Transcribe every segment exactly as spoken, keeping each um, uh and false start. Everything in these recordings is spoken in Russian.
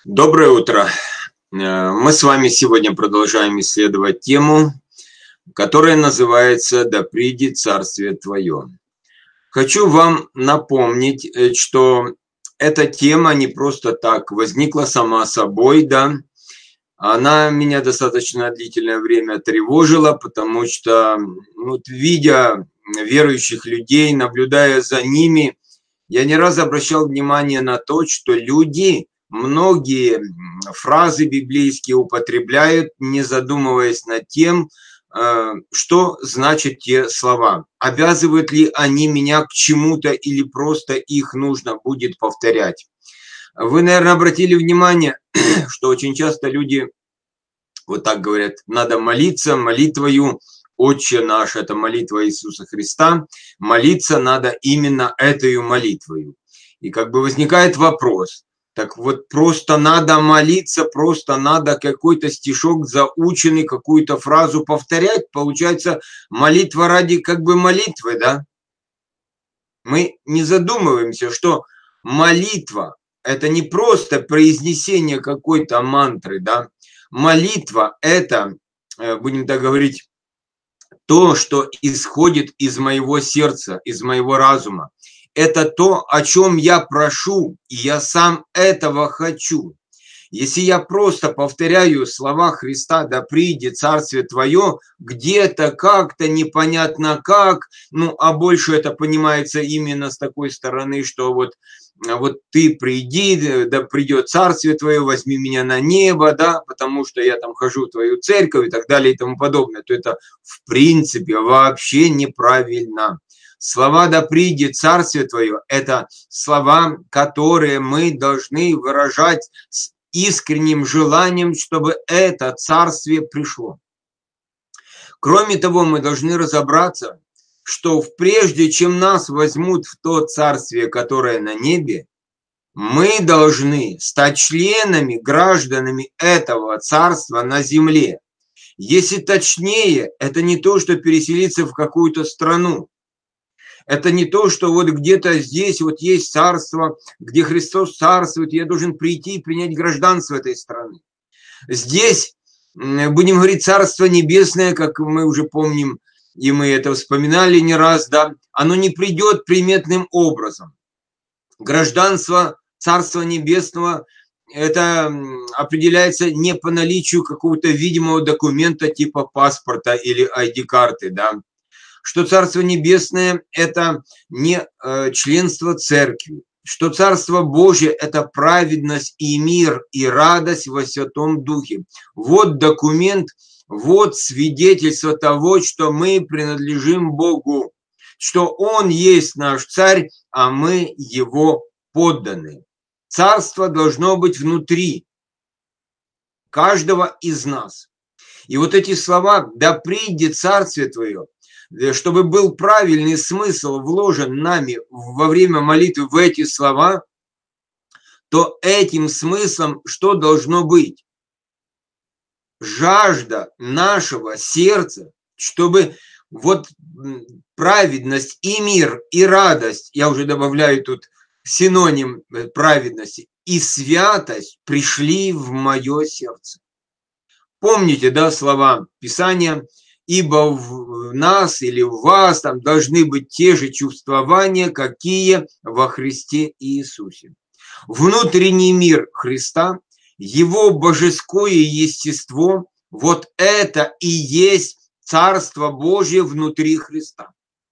Доброе утро. Э, Мы с вами сегодня продолжаем исследовать тему, которая называется «Да придет Царствие Твое». Хочу вам напомнить, э, что эта тема не просто так возникла сама собой, да. Она меня достаточно длительное время тревожила, потому что, ну, вот, видя верующих людей, наблюдая за ними, я не раз обращал внимание на то, что люди многие фразы библейские употребляют, не задумываясь над тем, э, что значат те слова. Обязывают ли они меня к чему-то или просто их нужно будет повторять. Вы, наверное, обратили внимание, что очень часто люди вот так говорят: надо молиться молитвою «Отче наш», это молитва Иисуса Христа, молиться надо именно этой молитвою. И как бы возникает вопрос: так вот просто надо молиться, просто надо какой-то стишок заученный, какую-то фразу повторять? Получается, молитва ради как бы молитвы, да? Мы не задумываемся, что молитва – это не просто произнесение какой-то мантры, да? Молитва – это, будем так говорить, то, что исходит из моего сердца, из моего разума. Это то, о чем я прошу, и я сам этого хочу. Если я просто повторяю слова Христа: «Да придет Царствие Твое», где-то, как-то, непонятно как, ну, а больше это понимается именно с такой стороны, что вот, вот ты приди, да придет Царствие Твое, возьми меня на небо, да, потому что я там хожу в Твою церковь и так далее и тому подобное, то это в принципе вообще неправильно. Слова «Да придет Царствие Твое» – это слова, которые мы должны выражать с искренним желанием, чтобы это царствие пришло. Кроме того, мы должны разобраться, что прежде чем нас возьмут в то царствие, которое на небе, мы должны стать членами, гражданами этого царства на земле. Если точнее, это не то, что переселиться в какую-то страну. Это не то, что вот где-то здесь вот есть царство, где Христос царствует, я должен прийти и принять гражданство этой страны. Здесь, будем говорить, Царство Небесное, как мы уже помним, и мы это вспоминали не раз, да, оно не придет приметным образом. Гражданство Царства Небесного – это определяется не по наличию какого-то видимого документа типа паспорта или ай ди-карты, да. Что Царство Небесное – это не э, членство церкви, что Царство Божие – это праведность и мир, и радость во Святом Духе. Вот документ, вот свидетельство того, что мы принадлежим Богу, что Он есть наш царь, а мы Его подданные. Царство должно быть внутри каждого из нас. И вот эти слова «Да придет Царствие Твое», чтобы был правильный смысл вложен нами во время молитвы в эти слова, то этим смыслом что должно быть? Жажда нашего сердца, чтобы вот праведность и мир, и радость, я уже добавляю тут синоним праведности, и святость пришли в мое сердце. Помните, да, слова Писания: ибо в нас или в вас там должны быть те же чувствования, какие во Христе Иисусе. Внутренний мир Христа, Его божеское естество, вот это и есть Царство Божие внутри Христа.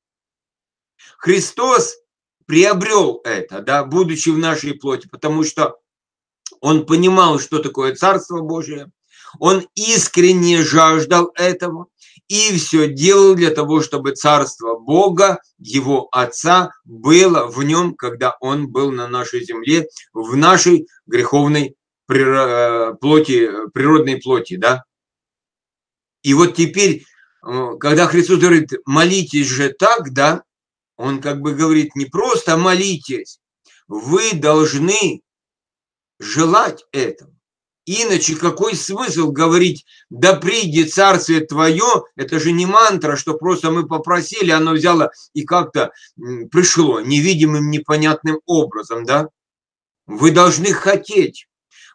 Христос приобрел это, да, будучи в нашей плоти, потому что Он понимал, что такое Царство Божие, Он искренне жаждал этого и все делал для того, чтобы Царство Бога, Его Отца, было в Нем, когда Он был на нашей земле, в нашей греховной плоти, природной плоти, да. И вот теперь, когда Христос говорит: молитесь же так, да, Он как бы говорит: не просто молитесь, вы должны желать этого. Иначе какой смысл говорить: да придет Царствие Твое? Это же не мантра, что просто мы попросили, оно взяло и как-то пришло невидимым, непонятным образом, да? Вы должны хотеть,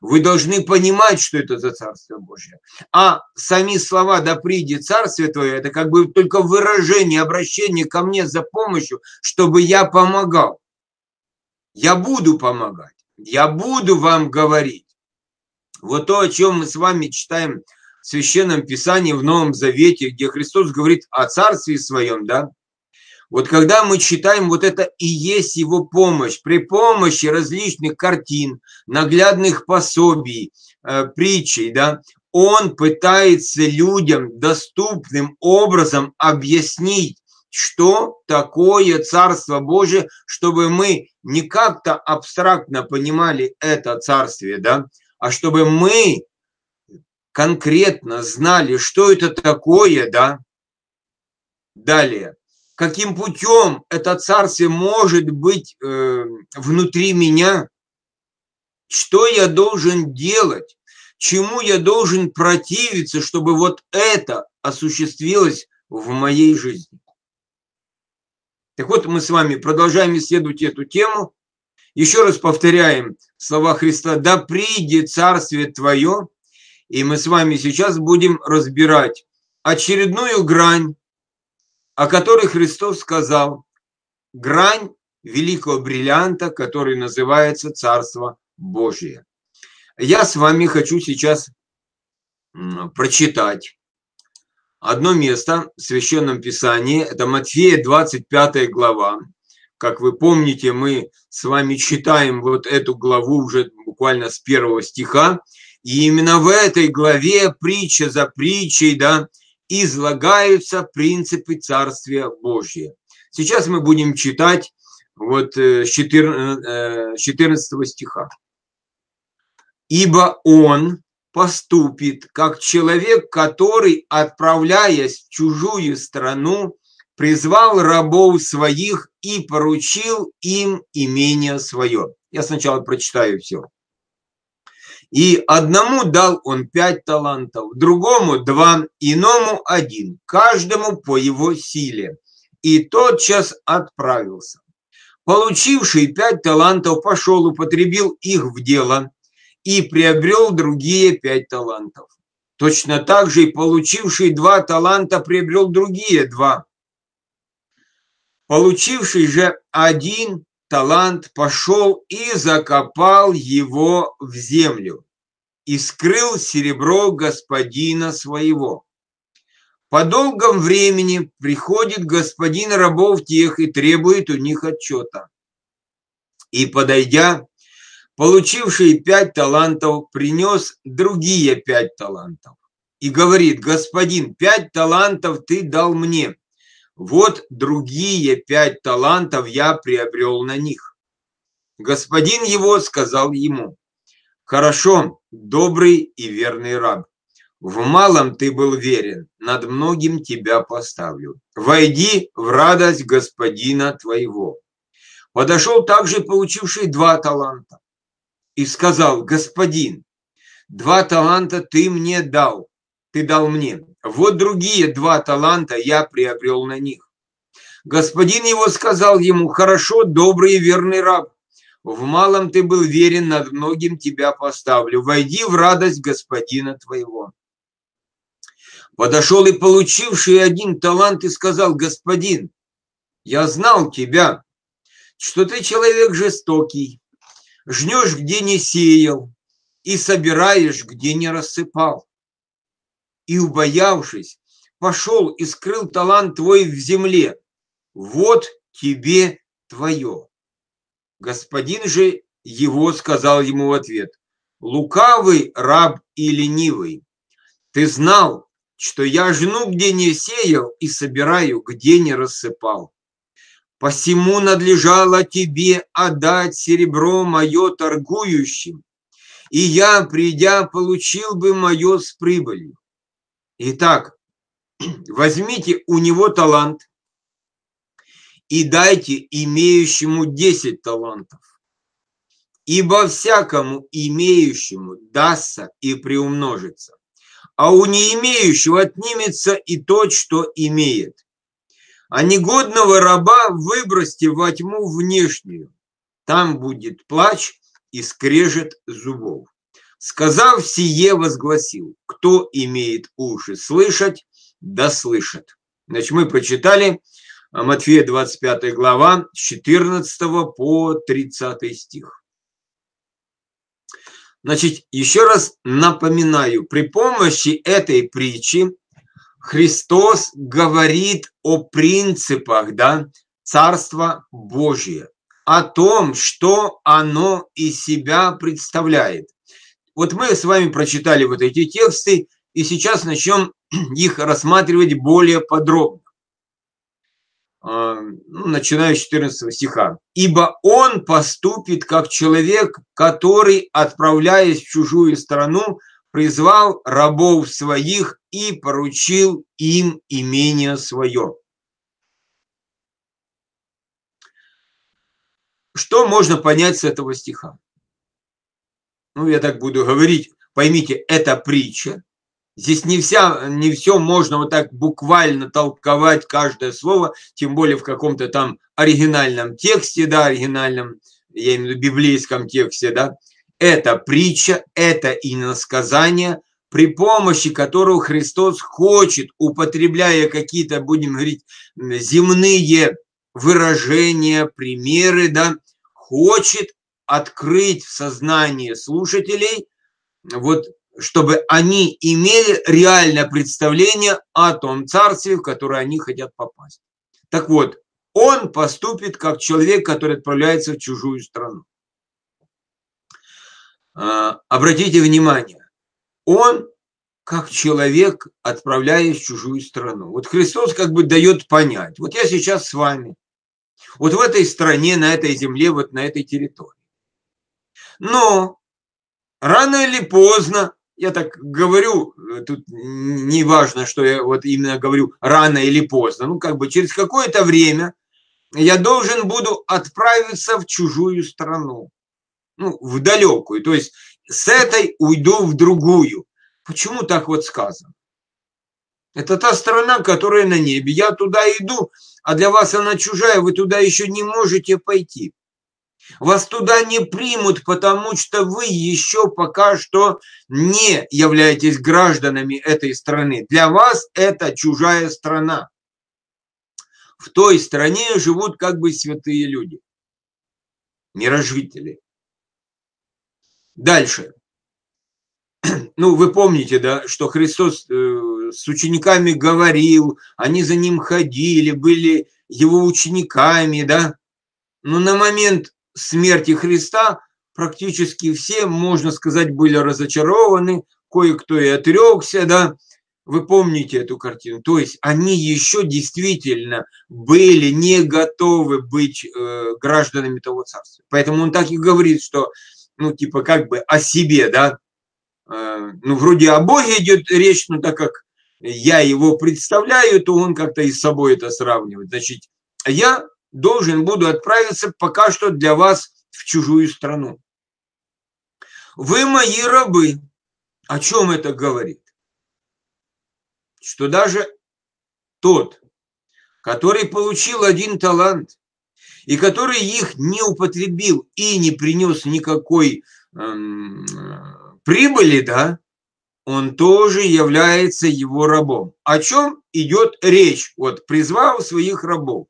Вы должны понимать, что это за Царствие Божие. А сами слова «да придет Царствие Твое» – это как бы только выражение, обращение ко мне за помощью, чтобы я помогал. Я буду помогать, я буду вам говорить. Вот то, о чем мы с вами читаем в Священном Писании, в Новом Завете, где Христос говорит о Царстве Своем, да? Вот когда мы читаем, вот это и есть Его помощь. При помощи различных картин, наглядных пособий, э, притчей, да, Он пытается людям доступным образом объяснить, что такое Царство Божие, чтобы мы не как-то абстрактно понимали это Царствие, да, а чтобы мы конкретно знали, что это такое, да. Далее. Каким путем это Царствие может быть э, внутри меня? Что я должен делать? Чему я должен противиться, чтобы вот это осуществилось в моей жизни? Так вот, мы с вами продолжаем исследовать эту тему. Еще раз повторяем слова Христа: «Да придет Царствие Твое». И мы с вами сейчас будем разбирать очередную грань, о которой Христос сказал, грань великого бриллианта, который называется Царство Божие. Я с вами хочу сейчас прочитать одно место в Священном Писании, это Матфея двадцать пятая глава. Как вы помните, мы с вами читаем вот эту главу уже буквально с первого стиха, и именно в этой главе, притча за притчей, да, излагаются принципы Царствия Божия. Сейчас мы будем читать вот с четырнадцатого стиха. «Ибо он поступит, как человек, который, отправляясь в чужую страну, призвал рабов своих и поручил им имение свое». Я сначала прочитаю все. «И одному дал он пять талантов, другому два, иному один, каждому по его силе. И тотчас отправился. Получивший пять талантов пошел, употребил их в дело и приобрел другие пять талантов. Точно так же и получивший два таланта приобрел другие два. Получивший же один талант пошел и закопал его в землю и скрыл серебро господина своего. По долгом времени приходит господин рабов тех и требует у них отчета. И, подойдя, получивший пять талантов принес другие пять талантов и говорит: господин, пять талантов ты дал мне, вот другие пять талантов я приобрел на них. Господин его сказал ему: хорошо, добрый и верный раб, в малом ты был верен, над многим тебя поставлю. Войди в радость господина твоего. Подошел также получивший два таланта и сказал: господин, два таланта ты мне дал, ты дал мне, вот другие два таланта я приобрел на них. Господин его сказал ему: хорошо, добрый и верный раб, в малом ты был верен, над многим тебя поставлю. Войди в радость господина твоего. Подошел и получивший один талант и сказал: господин, я знал тебя, что ты человек жестокий, жнешь, где не сеял, и собираешь, где не рассыпал. И, убоявшись, пошел и скрыл талант твой в земле. Вот тебе твое. Господин же его сказал ему в ответ: лукавый раб и ленивый, ты знал, что я жну, где не сеял, и собираю, где не рассыпал. Посему надлежало тебе отдать серебро мое торгующим, и я, придя, получил бы мое с прибылью. Итак, возьмите у него талант и дайте имеющему десять талантов, ибо всякому имеющему дастся и приумножится, а у не имеющего отнимется и то, что имеет. А негодного раба выбросьте во тьму внешнюю, там будет плач и скрежет зубов. Сказав сие, возгласил: кто имеет уши слышать, да слышит. Значит, мы прочитали Матфея двадцать пятая глава, с четырнадцатого по тридцатый стих. Значит, еще раз напоминаю, при помощи этой притчи Христос говорит о принципах, да, Царства Божия, о том, что оно из себя представляет. Вот мы с вами прочитали вот эти тексты, и сейчас начнем их рассматривать более подробно. Начиная с четырнадцатого стиха. «Ибо он поступит, как человек, который, отправляясь в чужую страну, призвал рабов своих и поручил им имение свое». Что можно понять с этого стиха? Ну, я так буду говорить, поймите, это притча. Здесь не, вся, не все можно вот так буквально толковать каждое слово, тем более в каком-то там оригинальном тексте, да, оригинальном, я имею в виду библейском тексте, да. Это притча, это иносказание, при помощи которого Христос хочет, употребляя какие-то, будем говорить, земные выражения, примеры, да, хочет открыть в сознании слушателей, вот, чтобы они имели реальное представление о том царстве, в которое они хотят попасть. Так вот, он поступит как человек, который отправляется в чужую страну. Обратите внимание, он как человек, отправляясь в чужую страну. Вот Христос как бы дает понять, вот я сейчас с вами, вот в этой стране, на этой земле, вот на этой территории. Но рано или поздно, я так говорю, тут не важно, что я вот именно говорю рано или поздно, ну как бы через какое-то время я должен буду отправиться в чужую страну, ну в далекую, то есть с этой уйду в другую. Почему так вот сказано? Это та страна, которая на небе, я туда иду, а для вас она чужая, вы туда еще не можете пойти. Вас туда не примут, потому что вы еще пока что не являетесь гражданами этой страны. Для вас это чужая страна. В той стране живут как бы святые люди, мирожители. Дальше. Ну, вы помните, да, что Христос э, с учениками говорил, они за ним ходили, были его учениками, да. Но на момент смерти Христа практически все, можно сказать, были разочарованы, кое-кто и отрекся, да, вы помните эту картину, то есть они еще действительно были не готовы быть э, гражданами того царства, поэтому он так и говорит, что, ну, типа, как бы о себе, да, э, ну, вроде о Боге идет речь, но так как я его представляю, то он как-то и с собой это сравнивает, значит, я должен буду отправиться пока что для вас в чужую страну. Вы мои рабы. О чем это говорит? Что даже тот, который получил один талант, и который их не употребил и не принес никакой эм, прибыли, да, он тоже является его рабом. О чем идет речь? Вот, призвал своих рабов.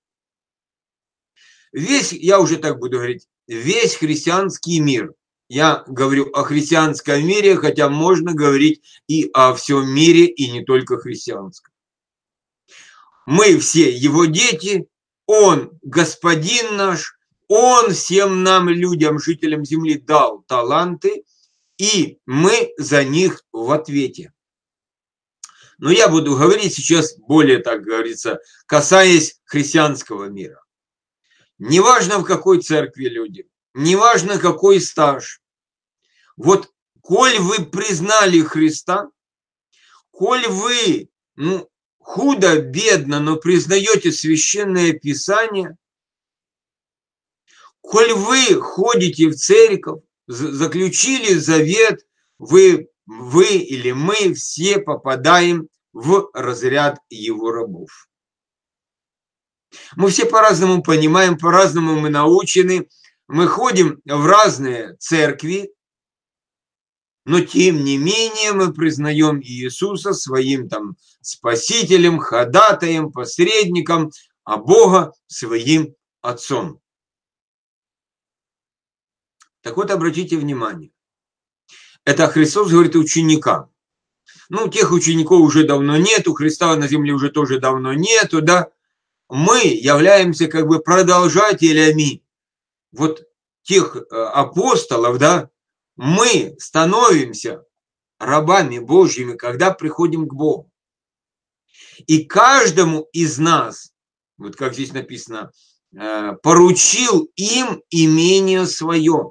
Весь, я уже так буду говорить, весь христианский мир, я говорю о христианском мире, хотя можно говорить и о всем мире, и не только христианском. Мы все его дети, он господин наш, он всем нам, людям, жителям земли, дал таланты, и мы за них в ответе. Но я буду говорить сейчас более, так говорится, касаясь христианского мира. Неважно, в какой церкви люди, неважно, какой стаж. Вот, коль вы признали Христа, коль вы, ну, худо-бедно, но признаете Священное Писание, коль вы ходите в церковь, заключили завет, вы, вы или мы все попадаем в разряд его рабов. Мы все по-разному понимаем, по-разному мы научены. Мы ходим в разные церкви. Но тем не менее мы признаем Иисуса своим там спасителем, ходатаем, посредником, а Бога своим Отцом. Так вот, обратите внимание. Это Христос говорит ученикам. Ну, тех учеников уже давно нету, Христа на земле уже тоже давно нету, да. Мы являемся как бы продолжателями вот тех апостолов, да. Мы становимся рабами Божьими, когда приходим к Богу. И каждому из нас, вот как здесь написано, поручил им имение свое.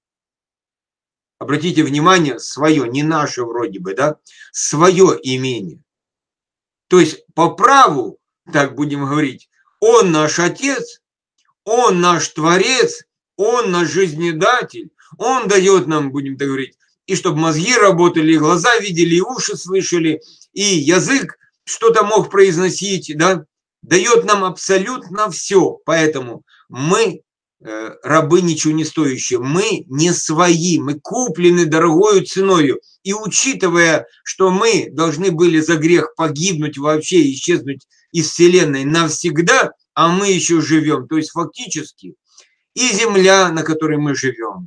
Обратите внимание, свое, не наше вроде бы, да, свое имение. То есть по праву, так будем говорить, он наш Отец, он наш Творец, он наш жизнедатель, он дает нам, будем так говорить, и чтобы мозги работали, и глаза видели, и уши слышали, и язык что-то мог произносить, да, дает нам абсолютно все. Поэтому мы рабы ничего не стоящие, мы не свои, мы куплены дорогою ценою. И учитывая, что мы должны были за грех погибнуть вообще, исчезнуть из вселенной навсегда, а мы еще живем, то есть фактически и земля, на которой мы живем,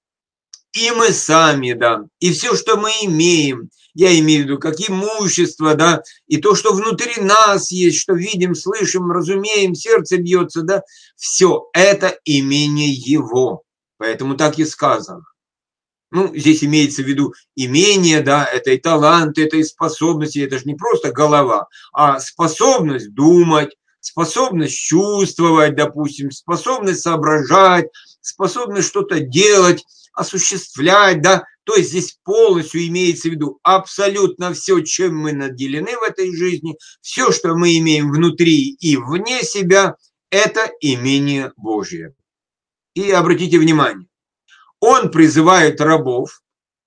и мы сами, да, и все, что мы имеем, я имею в виду, как имущество, да, и то, что внутри нас есть, что видим, слышим, разумеем, сердце бьется, да, все это имение его. Поэтому так и сказано. Ну, здесь имеется в виду имение, да, это и таланты, это и способности, это же не просто голова, а способность думать, способность чувствовать, допустим, способность соображать, способность что-то делать, осуществлять, да, то есть здесь полностью имеется в виду абсолютно все, чем мы наделены в этой жизни, все, что мы имеем внутри и вне себя, это имение Божие. И обратите внимание, он призывает рабов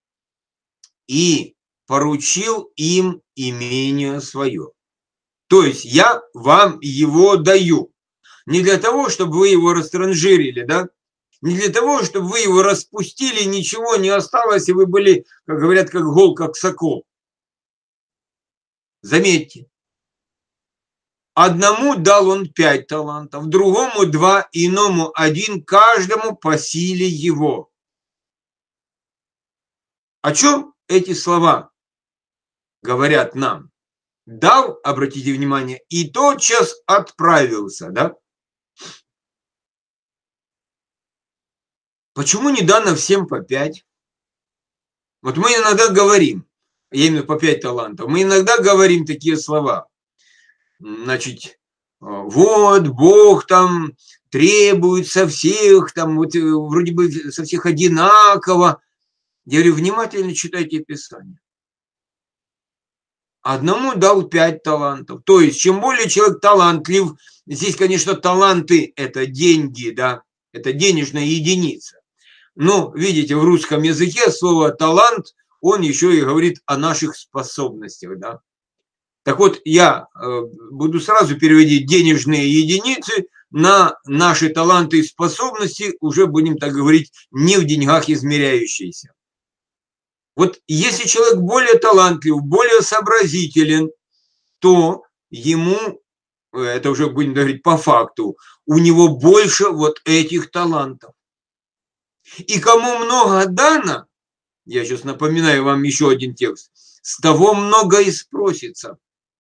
и поручил им имение свое. То есть я вам его даю. Не для того, чтобы вы его растранжирили, да? Не для того, чтобы вы его распустили, ничего не осталось, и вы были, как говорят, как гол, как сокол. Заметьте, одному дал он пять талантов, другому два, иному один, каждому по силе его. О чем эти слова говорят нам? Дал, обратите внимание, и тотчас отправился, да? Почему не дано всем по пять? Вот мы иногда говорим, я имею в виду по пять талантов, мы иногда говорим такие слова. Значит, вот Бог там требует со всех, там вот вроде бы со всех одинаково. Я говорю, внимательно читайте Писание. Одному дал пять талантов. То есть, чем более человек талантлив, здесь, конечно, таланты – это деньги, да, это денежная единица. Но, видите, в русском языке слово «талант», он еще и говорит о наших способностях, да. Так вот, я буду сразу переводить денежные единицы на наши таланты и способности, уже будем так говорить, не в деньгах измеряющиеся. Вот если человек более талантлив, более сообразителен, то ему, это уже будем говорить по факту, у него больше вот этих талантов. И кому много дано, я сейчас напоминаю вам еще один текст, с того много и спросится.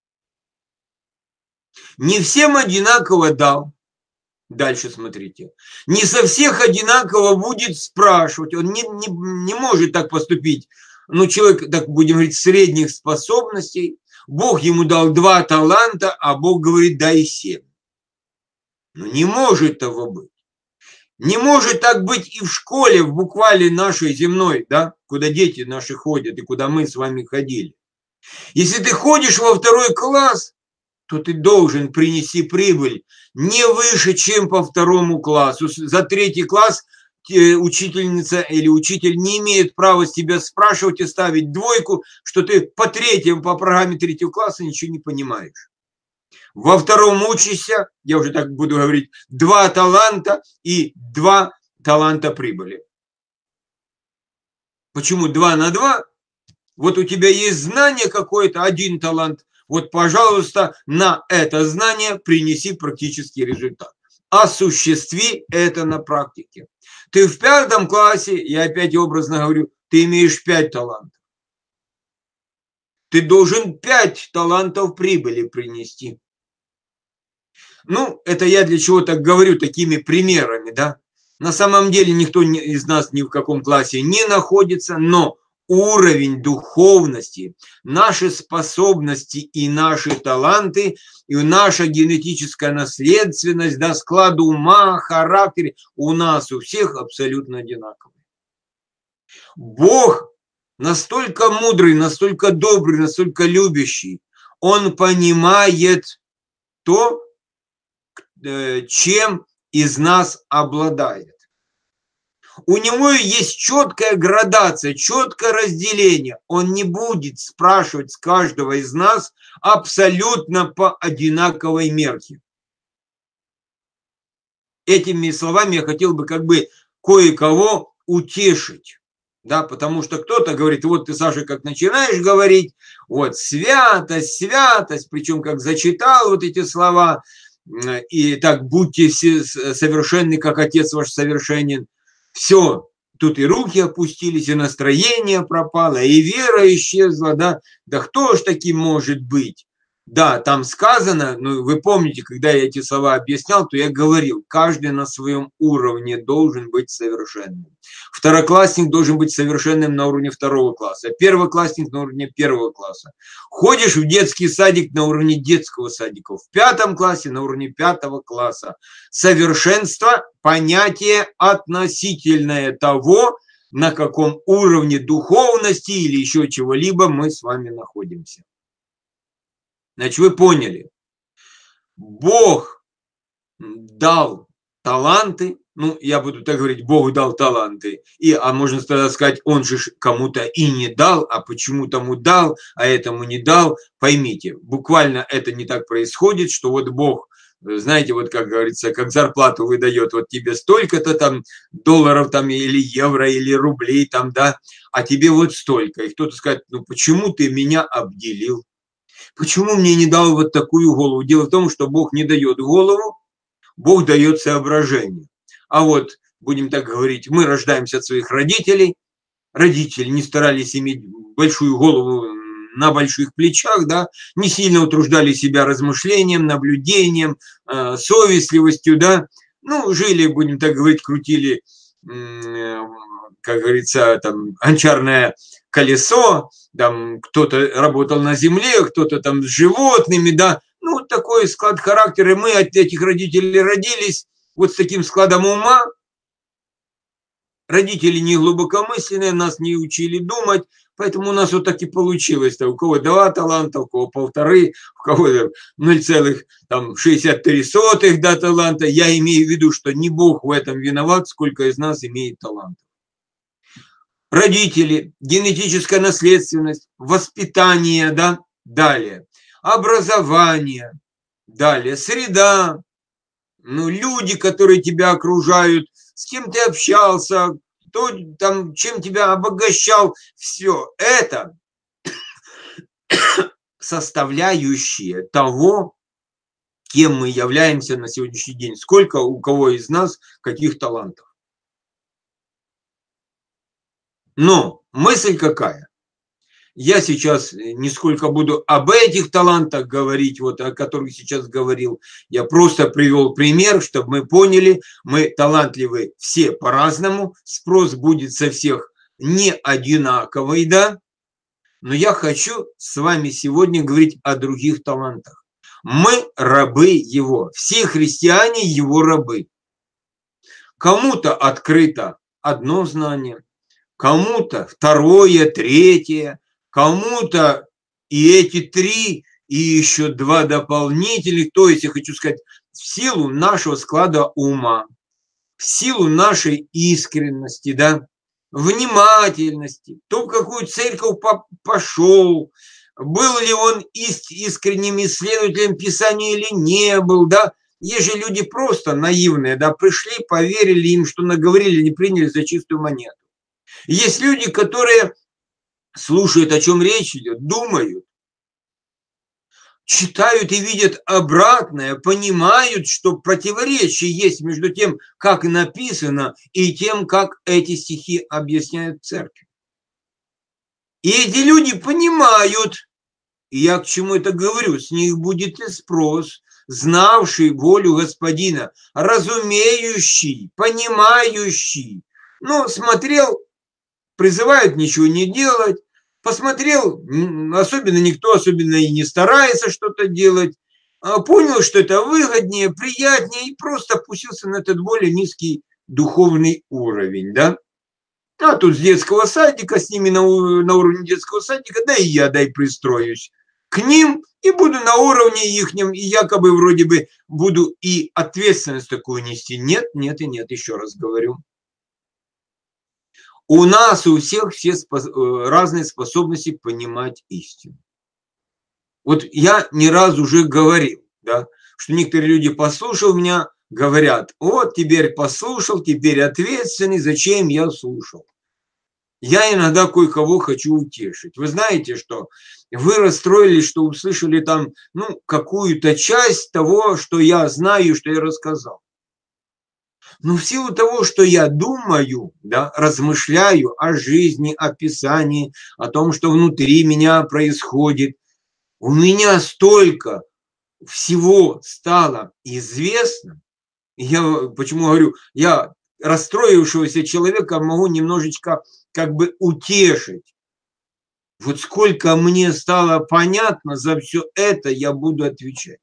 Не всем одинаково дал. Дальше смотрите. Не со всех одинаково будет спрашивать. Он не, не, не может так поступить. Ну, человек, так будем говорить, средних способностей. Бог ему дал два таланта, а Бог говорит, дай семь. Ну, не может того быть. Не может так быть и в школе, в буквале нашей земной, да, куда дети наши ходят и куда мы с вами ходили. Если ты ходишь во второй класс, то ты должен принести прибыль не выше, чем по второму классу. За третий класс учительница или учитель не имеет права с тебя спрашивать и ставить двойку, что ты по третьему, по программе третьего класса ничего не понимаешь. Во втором учишься, я уже так буду говорить, два таланта и два таланта прибыли. Почему два на два? Вот у тебя есть знание какое-то, один талант, вот, пожалуйста, на это знание принеси практический результат. Осуществи это на практике. Ты в пятом классе, я опять образно говорю, ты имеешь пять талантов. Ты должен пять талантов прибыли принести. Ну, это я для чего так говорю такими примерами, да. На самом деле никто из нас ни в каком классе не находится, но уровень духовности, наши способности и наши таланты, и наша генетическая наследственность, да, склад ума, характер у нас у всех абсолютно одинаковый. Бог настолько мудрый, настолько добрый, настолько любящий, Он понимает то, чем из нас обладает. У него есть четкая градация, четкое разделение. Он не будет спрашивать с каждого из нас абсолютно по одинаковой мерке. Этими словами я хотел бы как бы кое-кого утешить. Да, потому что кто-то говорит, вот ты, Саша, как начинаешь говорить, вот святость, святость, причем как зачитал вот эти слова, и так будьте совершенны, как Отец ваш совершенен. Все, тут и руки опустились, и настроение пропало, и вера исчезла, да, да кто ж таким может быть? Да, там сказано, ну вы помните, когда я эти слова объяснял, то я говорил, каждый на своем уровне должен быть совершенным. Второклассник должен быть совершенным на уровне второго класса, первоклассник на уровне первого класса. Ходишь в детский садик на уровне детского садика, в пятом классе на уровне пятого класса. Совершенство – понятие относительное того, на каком уровне духовности или еще чего-либо мы с вами находимся. Значит, вы поняли, Бог дал таланты, ну, я буду так говорить, Бог дал таланты, и, а можно тогда сказать, Он же кому-то и не дал, а почему тому дал, а этому не дал, поймите, буквально это не так происходит, что вот Бог, знаете, вот как говорится, как зарплату выдает, вот тебе столько-то там долларов там или евро, или рублей там, да, а тебе вот столько, и кто-то скажет, ну, почему ты меня обделил? Почему мне не дал вот такую голову? Дело в том, что Бог не дает голову, Бог дает соображение. А вот, будем так говорить, мы рождаемся от своих родителей, родители не старались иметь большую голову на больших плечах, да, не сильно утруждали себя размышлением, наблюдением, э, совестливостью, да, ну, жили, будем так говорить, крутили, э, как говорится, там, гончарное колесо, там кто-то работал на земле, кто-то там с животными, да, ну, вот такой склад характера, мы от этих родителей родились вот с таким складом ума, родители не глубокомысленные, нас не учили думать, поэтому у нас вот так и получилось, у кого два таланта, у кого полторы, у кого ноль целых шестьдесят три сотых да, таланта, я имею в виду, что не Бог в этом виноват, сколько из нас имеет талантов. Родители, генетическая наследственность, воспитание, да, далее, образование, далее, среда, ну, люди, которые тебя окружают, с кем ты общался, кто там, чем тебя обогащал, все это составляющие того, кем мы являемся на сегодняшний день, сколько у кого из нас каких талантов. Но мысль какая? Я сейчас не сколько буду об этих талантах говорить, вот о которых сейчас говорил. Я просто привел пример, чтобы мы поняли, мы талантливы все по-разному, спрос будет со всех не одинаковый, да? Но я хочу с вами сегодня говорить о других талантах. Мы рабы Его, все христиане Его рабы. Кому-то открыто одно знание, кому-то второе, третье, кому-то и эти три, и еще два дополнительных, то есть я хочу сказать, в силу нашего склада ума, в силу нашей искренности, да, внимательности, то, в какую церковь пошел, был ли он искренним исследователем Писания или не был, да, есть же люди просто наивные, да, пришли, поверили им, что наговорили, не приняли за чистую монету. Есть люди, которые слушают, о чем речь идет, думают, читают и видят обратное, понимают, что противоречие есть между тем, как написано, и тем, как эти стихи объясняют церковь. И эти люди понимают, и я к чему это говорю, с них будет и спрос, знавший волю Господина, разумеющий, понимающий. Ну, смотрел, призывают ничего не делать, посмотрел, особенно никто особенно и не старается что-то делать, понял, что это выгоднее, приятнее, и просто опустился на этот более низкий духовный уровень, да. А тут с детского садика, с ними на, на уровне детского садика, да и я, дай пристроюсь к ним и буду на уровне ихнем, и якобы вроде бы буду и ответственность такую нести. Нет, нет и нет, еще раз говорю. У нас у всех все спос- разные способности понимать истину. Вот я не раз уже говорил, да, что некоторые люди, послушав меня, говорят, вот теперь послушал, теперь ответственный, зачем я слушал. Я иногда кое-кого хочу утешить. Вы знаете, что вы расстроились, что услышали там, ну, какую-то часть того, что я знаю, что я рассказал. Но в силу того, что я думаю, да, размышляю о жизни, о Писании, о том, что внутри меня происходит, у меня столько всего стало известно. Я почему говорю, я расстроившегося человека могу немножечко как бы утешить. Вот сколько мне стало понятно, за все это я буду отвечать.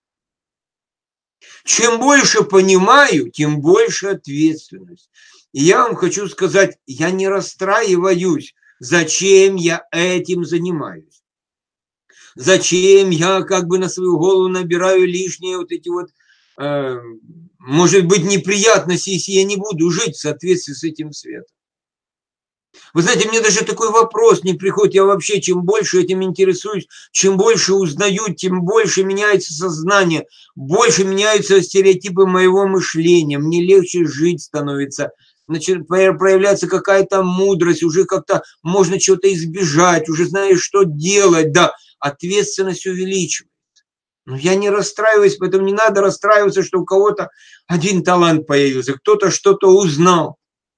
Чем больше понимаю, тем больше ответственность. И я вам хочу сказать, я не расстраиваюсь, зачем я этим занимаюсь. Зачем я как бы на свою голову набираю лишние вот эти вот, э, может быть, неприятности, если я не буду жить в соответствии с этим светом. Вы знаете, мне даже такой вопрос не приходит. Я вообще, чем больше этим интересуюсь, чем больше узнаю, тем больше меняется сознание, больше меняются стереотипы моего мышления. Мне легче жить становится. Значит, проявляется какая-то мудрость, уже как-то можно чего-то избежать, уже знаешь, что делать, да, ответственность увеличивается. Но я не расстраиваюсь, поэтому не надо расстраиваться, что у кого-то один талант появился, кто-то что-то узнал.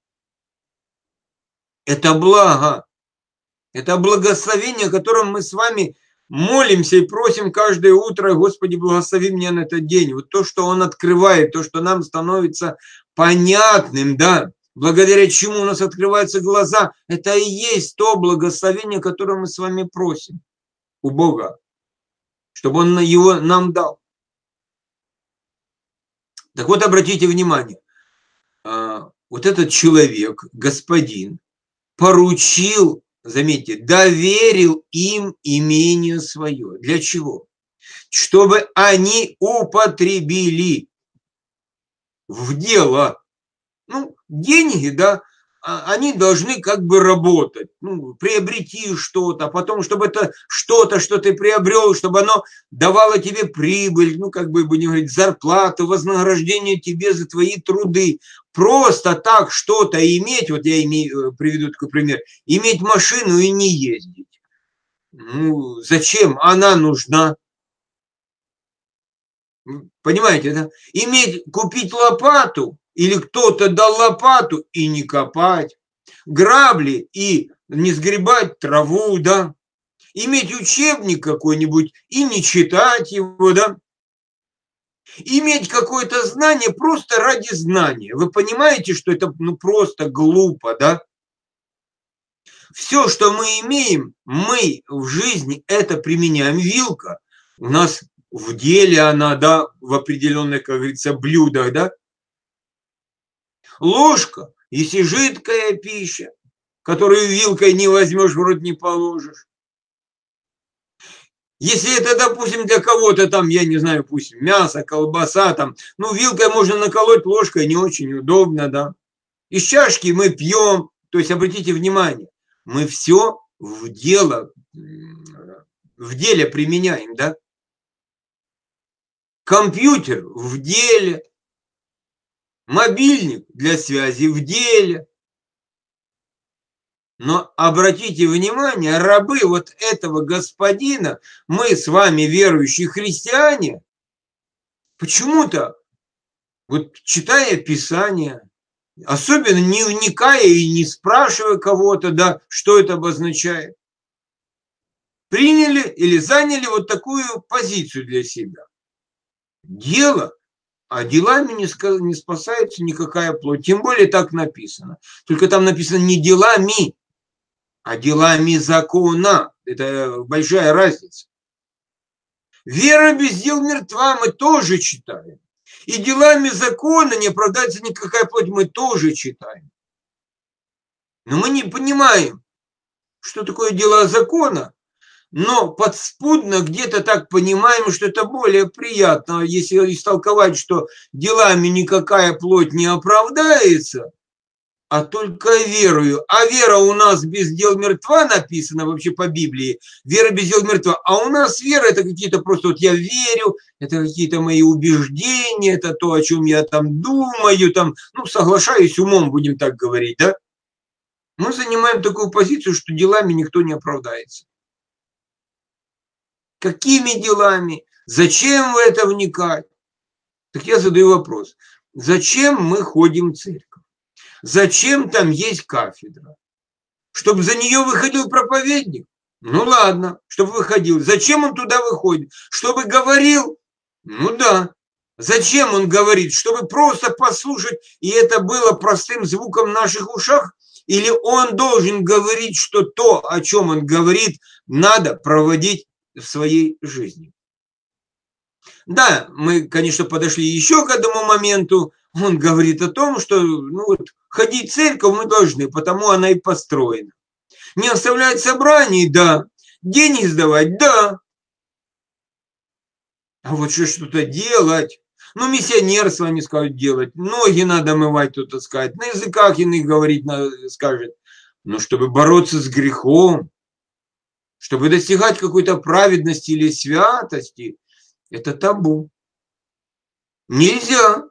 Это благо, это благословение, о котором мы с вами молимся и просим каждое утро, Господи, благослови меня на этот день. Вот то, что Он открывает, то, что нам становится понятным, да, благодаря чему у нас открываются глаза, это и есть то благословение, которое мы с вами просим у Бога, чтобы Он его нам дал. Так вот, обратите внимание, вот этот человек, господин, поручил, заметьте, доверил им имение свое. Для чего? Чтобы они употребили в дело. Ну, деньги, да, они должны как бы работать. Ну, приобрети что-то, потом, чтобы это что-то, что ты приобрел, чтобы оно давало тебе прибыль, ну, как бы, будем говорить, зарплату, вознаграждение тебе за твои труды. Просто так что-то иметь, вот я имею, приведу такой пример, иметь машину и не ездить. Ну, зачем? Она нужна. Понимаете, да? Иметь, купить лопату, или кто-то дал лопату и не копать, грабли и не сгребать траву, да, иметь учебник какой-нибудь и не читать его, да, иметь какое-то знание просто ради знания. Вы понимаете, что это ну, просто глупо, да? Все, что мы имеем, мы в жизни это применяем. Вилка у нас в деле она, да, в определенных, как говорится, блюдах, да, ложка, если жидкая пища, которую вилкой не возьмешь, в рот не положишь. Если это, допустим, для кого-то там, я не знаю, пусть мясо, колбаса там, ну, вилкой можно наколоть, ложкой не очень удобно, да. Из чашки мы пьем, то есть, обратите внимание, мы все в дело, в деле применяем, да. Компьютер в деле, мобильник для связи в деле. Но обратите внимание, рабы вот этого господина, мы с вами верующие христиане, почему-то, вот читая Писание, особенно не вникая и не спрашивая кого-то, да, что это обозначает, приняли или заняли вот такую позицию для себя. Дело, а делами не, не спасается никакая плоть, тем более так написано. Только там написано не делами, а делами закона. Это большая разница. Вера без дел мертва, мы тоже читаем. И делами закона не оправдается никакая плоть, мы тоже читаем. Но мы не понимаем, что такое дела закона, но подспудно где-то так понимаем, что это более приятно, если истолковать, что делами никакая плоть не оправдается, а только верою. А вера у нас без дел мертва написано вообще по Библии. Вера без дел мертва. А у нас вера это какие-то просто вот я верю, это какие-то мои убеждения, это то, о чем я там думаю, там, ну, соглашаюсь умом, будем так говорить, да? Мы занимаем такую позицию, что делами никто не оправдается. Какими делами? Зачем в это вникать? Так я задаю вопрос. Зачем мы ходим в церковь? Зачем там есть кафедра? Чтобы за нее выходил проповедник? Ну ладно, чтобы выходил. Зачем он туда выходит? Чтобы говорил? Ну да. Зачем он говорит? Чтобы просто послушать, и это было простым звуком в наших ушах? Или он должен говорить, что то, о чем он говорит, надо проводить в своей жизни? Да, мы, конечно, подошли еще к этому моменту. Он говорит о том, что ну вот, ходить в церковь мы должны, потому она и построена. Не оставлять собраний, да. Деньги сдавать, да. А вот что что-то делать. Ну, миссионерство, они скажут, делать. Ноги надо мывать, кто-то скажет. На языках иных говорить скажет. Но чтобы бороться с грехом, чтобы достигать какой-то праведности или святости, это табу. Нельзя.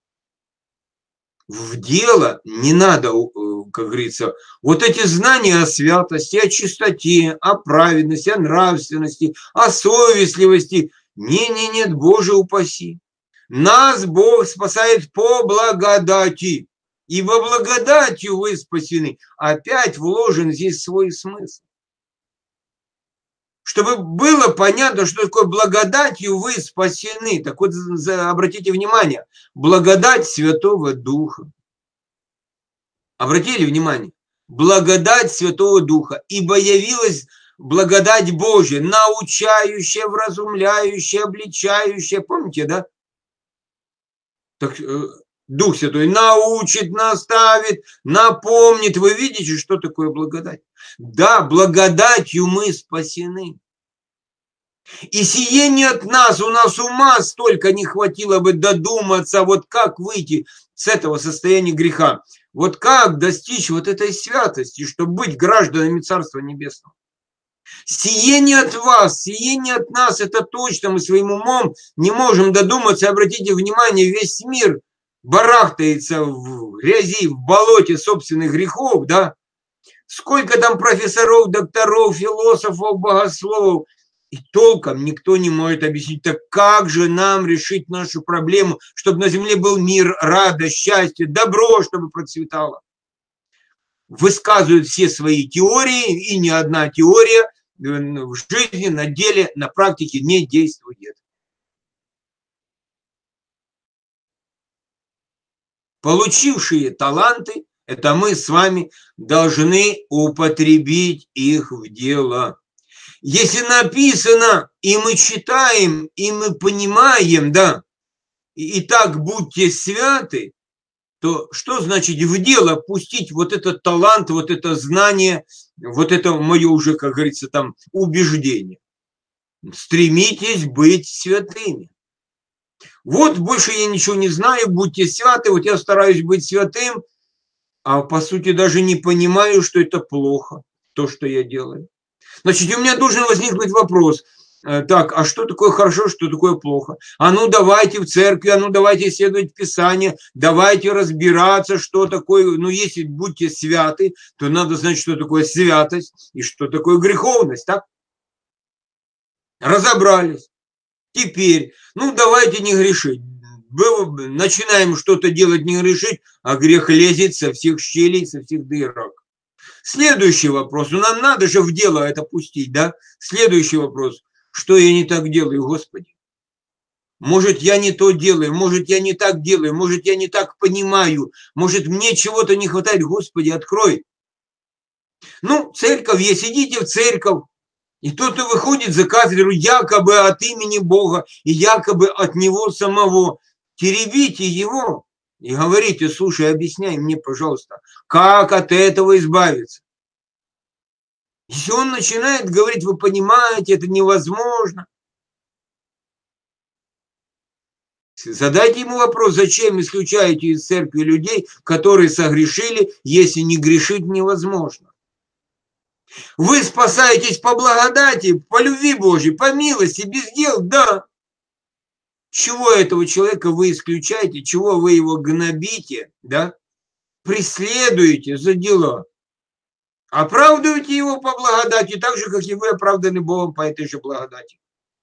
В дело не надо, как говорится, вот эти знания о святости, о чистоте, о праведности, о нравственности, о совестливости. Не-не, нет, Боже упаси. Нас Бог спасает по благодати. И во благодатью вы спасены. Опять вложен здесь свой смысл. Чтобы было понятно, что такое благодатью вы спасены. Так вот, обратите внимание, благодать Святого Духа. Обратили внимание? Благодать Святого Духа. Ибо явилась благодать Божья, научающая, вразумляющая, обличающая. Помните, да? Так, Дух Святой научит, наставит, напомнит. Вы видите, что такое благодать? Да, благодатью мы спасены. И сие не от нас, у нас ума столько не хватило бы додуматься, вот как выйти с этого состояния греха. Вот как достичь вот этой святости, чтобы быть гражданами Царства Небесного. Сие не от вас, сие не от нас, это точно мы своим умом не можем додуматься. Обратите внимание, весь мир барахтается в грязи, в болоте собственных грехов, да? Сколько там профессоров, докторов, философов, богословов, и толком никто не может объяснить, так как же нам решить нашу проблему, чтобы на земле был мир, радость, счастье, добро, чтобы процветало. Высказывают все свои теории, и ни одна теория в жизни, на деле, на практике не действует. Получившие таланты, это мы с вами должны употребить их в дело. Если написано, и мы читаем, и мы понимаем, да, и так будьте святы, то что значит в дело пустить вот этот талант, вот это знание, вот это мое уже, как говорится, там убеждение? Стремитесь быть святыми. Вот больше я ничего не знаю, будьте святы, вот я стараюсь быть святым, а по сути даже не понимаю, что это плохо, то, что я делаю. Значит, у меня должен возникнуть вопрос, так, а что такое хорошо, что такое плохо? А ну давайте в церкви, а ну давайте исследовать Писание, давайте разбираться, что такое, ну если будьте святы, то надо знать, что такое святость и что такое греховность, так? Разобрались. Теперь, ну давайте не грешить. Начинаем что-то делать, не грешить, а грех лезет со всех щелей, со всех дырок. Следующий вопрос. Ну, нам надо же в дело это пустить, да? Следующий вопрос. Что я не так делаю, Господи? Может, я не то делаю, может, я не так делаю, может, я не так понимаю, может, мне чего-то не хватает, Господи, открой. Ну, церковь есть, идите в церковь. И кто-то выходит за кафедру якобы от имени Бога и якобы от Него самого. Теребите его и говорите, слушай, объясняй мне, пожалуйста, как от этого избавиться. Если он начинает говорить, вы понимаете, это невозможно. Задайте ему вопрос, зачем исключаете из церкви людей, которые согрешили, если не грешить невозможно. Вы спасаетесь по благодати, по любви Божьей, по милости, без дел, да. Чего этого человека вы исключаете, чего вы его гнобите, да? Преследуете за дела. Оправдываете его по благодати, так же, как и вы оправданы Богом по этой же благодати.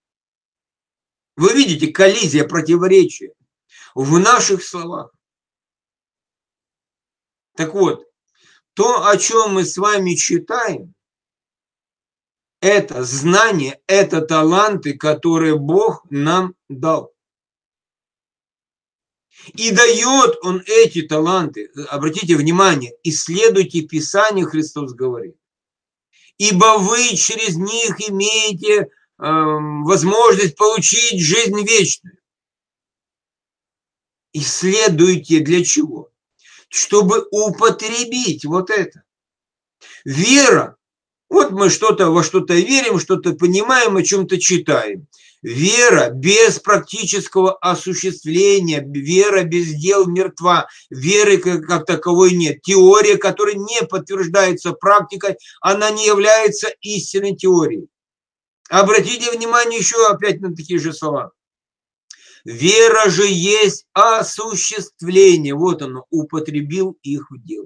Вы видите коллизия, противоречие в наших словах. Так вот, то, о чем мы с вами читаем, это знания, это таланты, которые Бог нам дал. И дает Он эти таланты. Обратите внимание, исследуйте Писание, Христос говорит. Ибо вы через них имеете э, возможность получить жизнь вечную. Исследуйте для чего? Чтобы употребить вот это. Вера. Вот мы что-то во что-то верим, что-то понимаем, о чем-то читаем. Вера без практического осуществления, вера без дел мертва, веры как, как таковой нет. Теория, которая не подтверждается практикой, она не является истинной теорией. Обратите внимание еще опять на такие же слова. Вера же есть осуществление. Вот оно, употребил их в дело.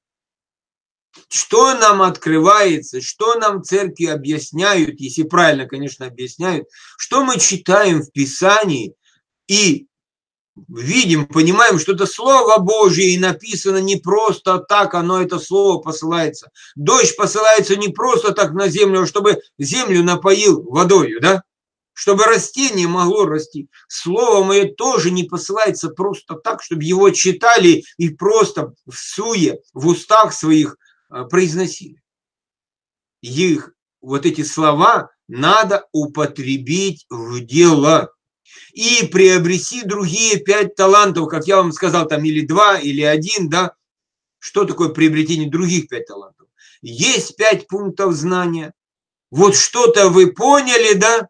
Что нам открывается, что нам церкви объясняют, если правильно, конечно, объясняют, что мы читаем в Писании и видим, понимаем, что это Слово Божие и написано не просто так, оно, это Слово посылается. Дождь посылается не просто так на землю, а чтобы землю напоил водою, да? Чтобы растение могло расти. Слово мое тоже не посылается просто так, чтобы его читали и просто в суе, в устах своих произносили. Их вот эти слова надо употребить в дело и приобрести другие пять талантов, как я вам сказал, там или два, или один, да. Что такое приобретение других пять талантов? Есть пять пунктов знания. Вот что-то вы поняли, да?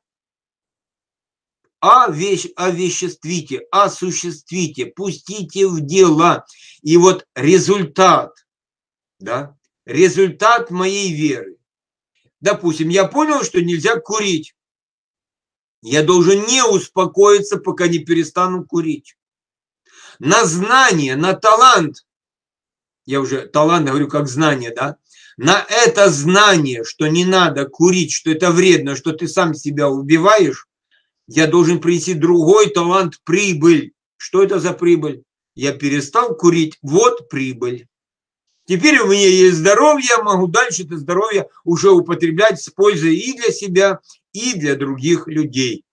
Овеществите, осуществите, пустите в дело. И вот результат, да? Результат моей веры. Допустим, я понял, что нельзя курить. Я должен не успокоиться, пока не перестану курить. На знание, на талант, я уже талант говорю как знание, да? На это знание, что не надо курить, что это вредно, что ты сам себя убиваешь, я должен принести другой талант, прибыль. Что это за прибыль? Я перестал курить, вот прибыль. Теперь у меня есть здоровье, я могу дальше это здоровье уже употреблять с пользой и для себя, и для других людей.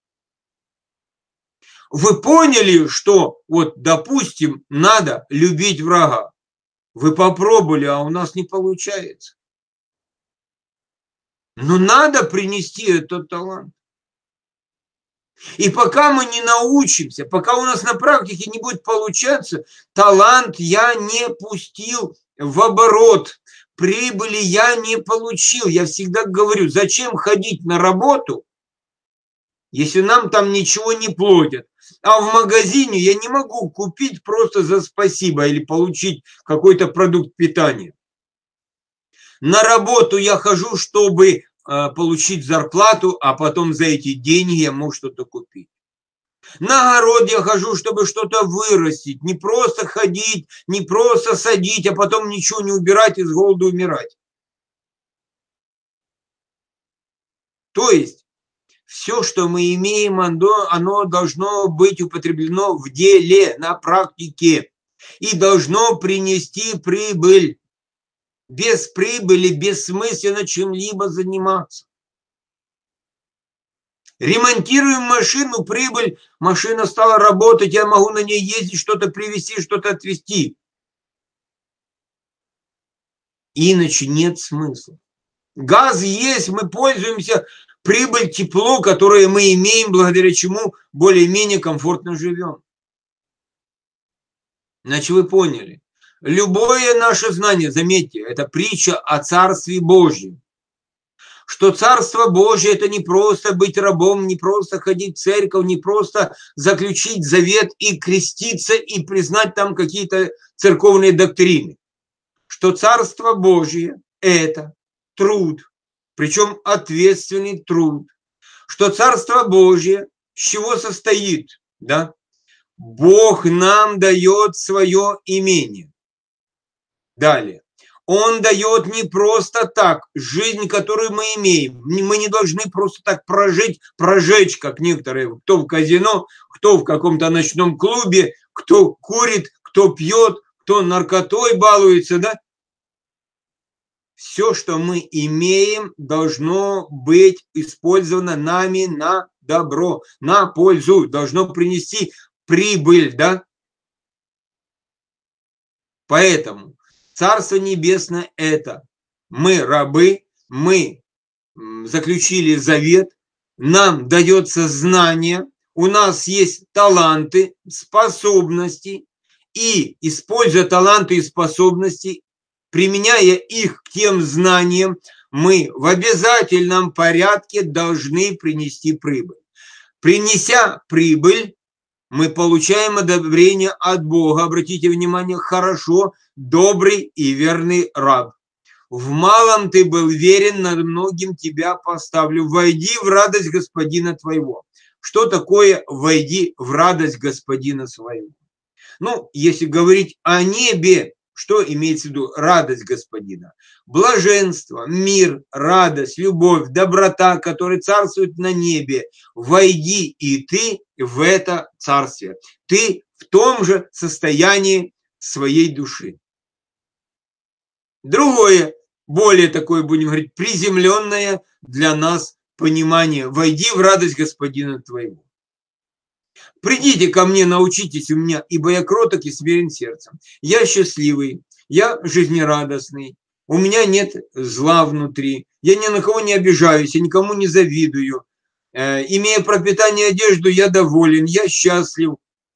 Вы поняли, что вот, допустим, надо любить врага. Вы попробовали, а у нас не получается. Но надо принести этот талант. И пока мы не научимся, пока у нас на практике не будет получаться, талант я не пустил в оборот, прибыли я не получил. Я всегда говорю, зачем ходить на работу, если нам там ничего не платят. А в магазине я не могу купить просто за спасибо или получить какой-то продукт питания. На работу я хожу, чтобы получить зарплату, а потом за эти деньги я мог что-то купить. На огород я хожу, чтобы что-то вырастить. Не просто ходить, не просто садить, а потом ничего не убирать и с голоду умирать. То есть все, что мы имеем, оно, оно должно быть употреблено в деле, на практике. И должно принести прибыль. Без прибыли бессмысленно чем-либо заниматься. Ремонтируем машину, прибыль, машина стала работать, я могу на ней ездить, что-то привезти, что-то отвезти. Иначе нет смысла. Газ есть, мы пользуемся, прибыль, тепло, которое мы имеем, благодаря чему более-менее комфортно живем. Значит, вы поняли. Любое наше знание, заметьте, это притча о Царстве Божьем. Что Царство Божье – это не просто быть рабом, не просто ходить в церковь, не просто заключить завет и креститься и признать там какие-то церковные доктрины. Что Царство Божье – это труд, причем ответственный труд. Что Царство Божье с чего состоит? Да? Бог нам дает свое имение. Далее. Он дает не просто так жизнь, которую мы имеем. Мы не должны просто так прожить, прожечь, как некоторые, кто в казино, кто в каком-то ночном клубе, кто курит, кто пьет, кто наркотой балуется, да? Все, что мы имеем, должно быть использовано нами на добро, на пользу, должно принести прибыль, да? Поэтому Царство Небесное – это мы рабы, мы заключили завет, нам дается знание, у нас есть таланты, способности, и, используя таланты и способности, применяя их к тем знаниям, мы в обязательном порядке должны принести прибыль. Принеся прибыль, мы получаем одобрение от Бога. Обратите внимание, хорошо, добрый и верный раб. В малом ты был верен, над многим тебя поставлю. Войди в радость Господина твоего. Что такое войди в радость Господина своего? Ну, если говорить о небе, что имеется в виду радость Господина? Блаженство, мир, радость, любовь, доброта, которые царствуют на небе. Войди и ты в это царствие. Ты в том же состоянии своей души. Другое, более такое, будем говорить, приземленное для нас понимание. Войди в радость Господина твоего. Придите ко мне, научитесь у меня, ибо я кроток и смирен сердцем. Я счастливый, я жизнерадостный, у меня нет зла внутри, я ни на кого не обижаюсь, я никому не завидую. Э, имея пропитание и одежду, я доволен, я счастлив.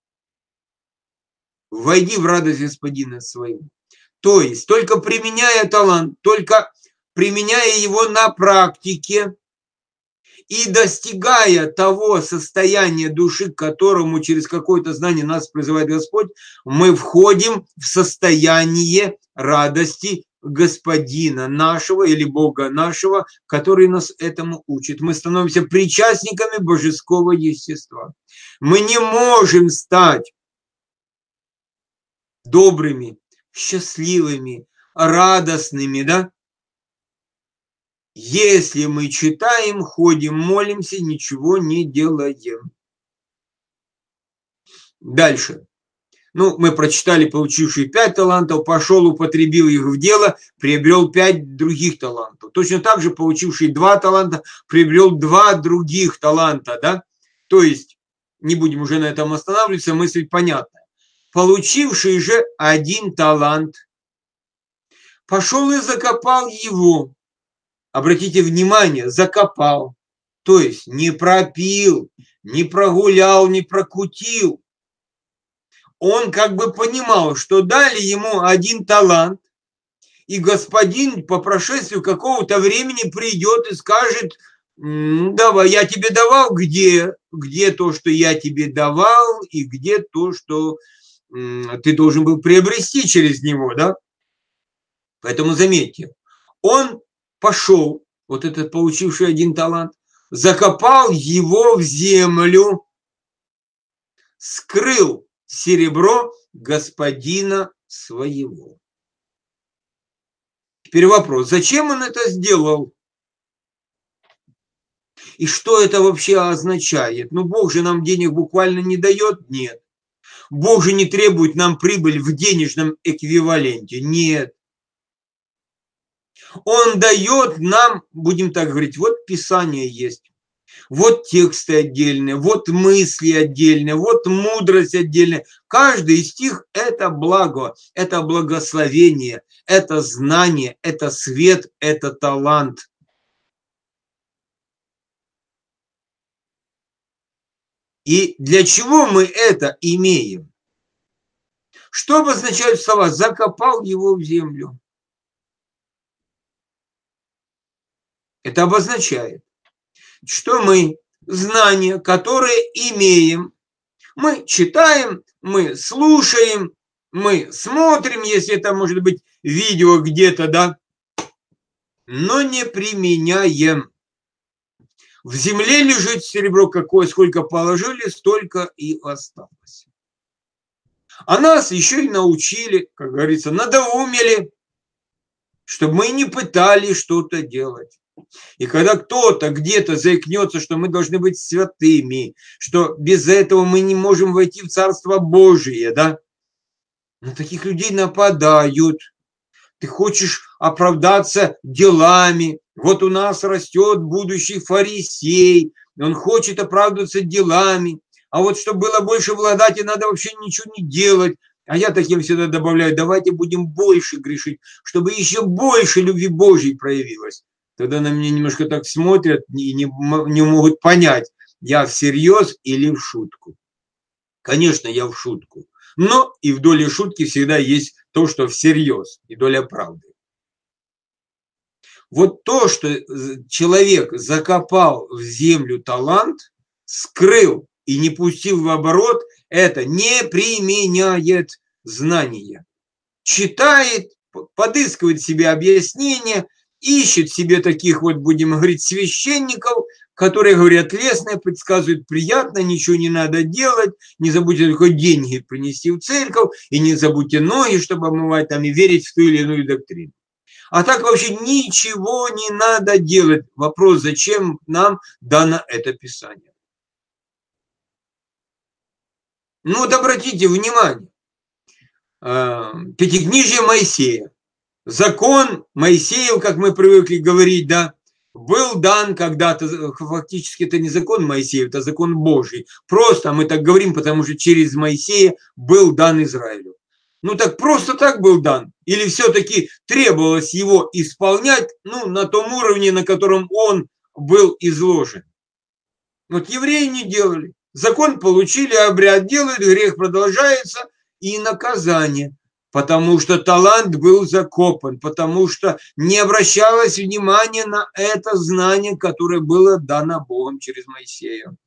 Войди в радость Господина своего. То есть, только применяя талант, только применяя его на практике, и достигая того состояния души, к которому через какое-то знание нас призывает Господь, мы входим в состояние радости Господина нашего или Бога нашего, который нас этому учит. Мы становимся причастниками божеского естества. Мы не можем стать добрыми, счастливыми, радостными, да? Если мы читаем, ходим, молимся, ничего не делаем. Дальше. Ну, мы прочитали, получивший пять талантов, пошел, употребил их в дело, приобрел пять других талантов. Точно так же, получивший два таланта, приобрел два других таланта, да? То есть, не будем уже на этом останавливаться, мысль понятна. Получивший же один талант, пошел и закопал его. Обратите внимание, закопал, то есть не пропил, не прогулял, не прокутил. Он как бы понимал, что дали ему один талант, и господин по прошествию какого-то времени придет и скажет: давай, я тебе давал, где, где то, что я тебе давал, и где то, что ты должен был приобрести через него, да? Поэтому заметьте, он пошел, вот этот получивший один талант, закопал его в землю, скрыл серебро господина своего. Теперь вопрос, зачем он это сделал? И что это вообще означает? Ну, Бог же нам денег буквально не дает? Нет. Бог же не требует нам прибыль в денежном эквиваленте? Нет. Он дает нам, будем так говорить, вот Писание есть, вот тексты отдельные, вот мысли отдельные, вот мудрость отдельная. Каждый из них – это благо, это благословение, это знание, это свет, это талант. И для чего мы это имеем? Что обозначают слова «закопал его в землю»? Это обозначает, что мы знания, которые имеем, мы читаем, мы слушаем, мы смотрим, если это может быть видео где-то, да, но не применяем. В земле лежит серебро какое, сколько положили, столько и осталось. А нас еще и научили, как говорится, надоумили, чтобы мы не пытались что-то делать. И когда кто-то где-то заикнется, что мы должны быть святыми, что без этого мы не можем войти в Царство Божие, да, на таких людей нападают. Ты хочешь оправдаться делами. Вот у нас растет будущий фарисей, он хочет оправдываться делами. А вот чтобы было больше благодати, надо вообще ничего не делать. А я таким всегда добавляю, давайте будем больше грешить, чтобы еще больше любви Божьей проявилось. Тогда на меня немножко так смотрят и не, не могут понять, я всерьез или в шутку. Конечно, я в шутку. Но и в доле шутки всегда есть то, что всерьез, и доля правды. Вот то, что человек закопал в землю талант, скрыл и не пустил в оборот, это не применяет знания. Читает, подыскивает себе объяснения, ищет себе таких вот, будем говорить, священников, которые говорят лестно, предсказывают приятно, ничего не надо делать, не забудьте только деньги принести в церковь, и не забудьте ноги, чтобы омывать там, и верить в ту или иную доктрину. А так вообще ничего не надо делать. Вопрос, зачем нам дано это Писание? Ну вот обратите внимание, Пятикнижие Моисея. Закон Моисеев, как мы привыкли говорить, да, был дан когда-то, фактически это не закон Моисеев, это закон Божий. Просто мы так говорим, потому что через Моисея был дан Израилю. Ну так просто так был дан? Или все-таки требовалось его исполнять, ну, на том уровне, на котором он был изложен? Вот евреи не делали. Закон получили, обряд делают, грех продолжается, и наказание. Потому что талант был закопан, потому что не обращалось внимания на это знание, которое было дано Богом через Моисея.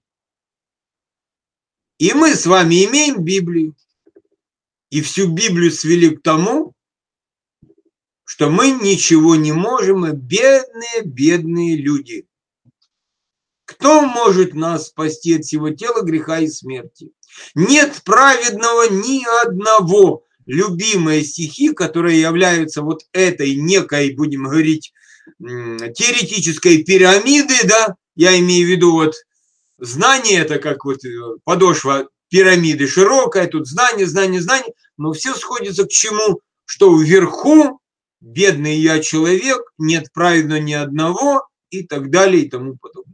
И мы с вами имеем Библию. И всю Библию свели к тому, что мы ничего не можем, мы бедные, бедные люди. Кто может нас спасти от всего тела, греха и смерти? Нет праведного ни одного. Любимые стихи, которые являются вот этой некой, будем говорить, теоретической пирамиды, да, я имею в виду вот знание, это как вот подошва пирамиды широкая, тут знание, знание, знание, но все сходится к чему? Что вверху бедный я человек, нет праведного ни одного и так далее и тому подобное.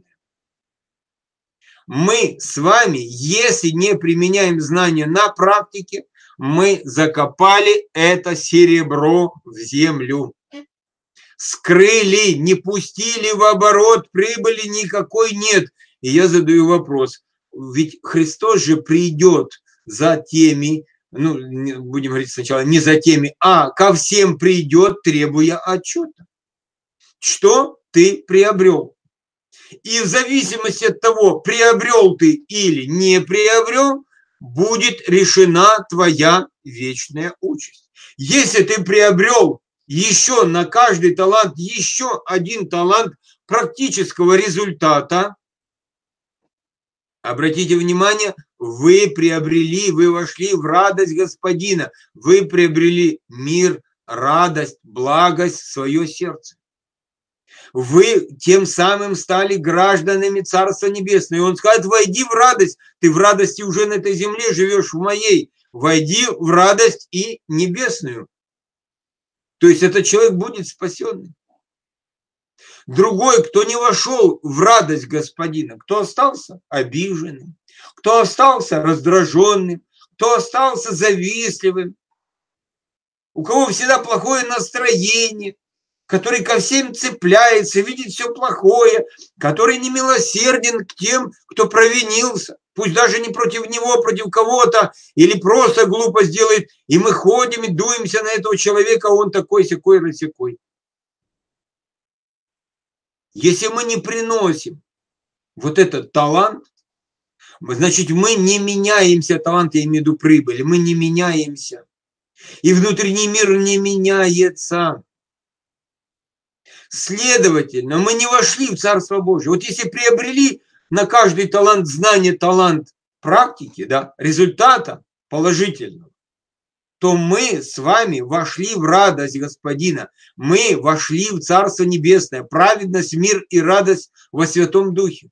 Мы с вами, если не применяем знания на практике, мы закопали это серебро в землю. Скрыли, не пустили в оборот, прибыли никакой нет. И я задаю вопрос, ведь Христос же придет за теми, ну, будем говорить сначала, не за теми, а ко всем придет, требуя отчета. Что ты приобрел? И в зависимости от того, приобрел ты или не приобрел, будет решена твоя вечная участь. Если ты приобрел еще на каждый талант, еще один талант, практического результата, обратите внимание, вы приобрели, вы вошли в радость Господина, вы приобрели мир, радость, благость в свое сердце. Вы тем самым стали гражданами Царства Небесного. И он скажет, войди в радость, ты в радости уже на этой земле живешь, в моей. Войди в радость и небесную. То есть этот человек будет спасенный. Другой, кто не вошел в радость Господина, кто остался обиженным, кто остался раздраженным, кто остался завистливым, у кого всегда плохое настроение, который ко всем цепляется, видит все плохое, который не милосерден к тем, кто провинился, пусть даже не против него, против кого-то, или просто глупость делает, и мы ходим и дуемся на этого человека, он такой-сякой, рассякой. Если мы не приносим вот этот талант, значит, мы не меняемся, талант, я имею в виду прибыль, мы не меняемся. И внутренний мир не меняется. Следовательно, мы не вошли в Царство Божие. Вот если приобрели на каждый талант знания, талант практики, да, результата положительного, то мы с вами вошли в радость Господина. Мы вошли в Царство Небесное, праведность, мир и радость во Святом Духе.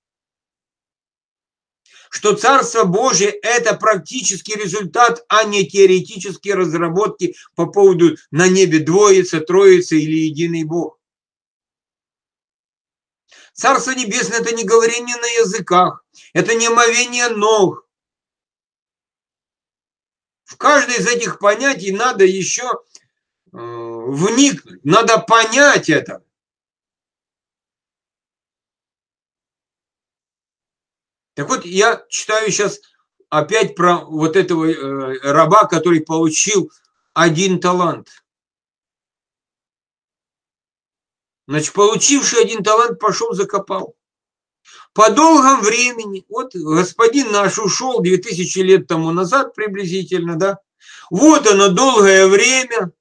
Что Царство Божие – это практический результат, а не теоретические разработки по поводу на небе двоица, троица или единый Бог. Царство Небесное – это не говорение на языках, это не омовение ног. В каждое из этих понятий надо еще э, вникнуть, надо понять это. Так вот, я читаю сейчас опять про вот этого э, раба, который получил один талант. Значит, получивший один талант пошел закопал. По долгом времени, вот господин наш ушел две тысячи лет тому назад приблизительно, да, вот оно долгое время,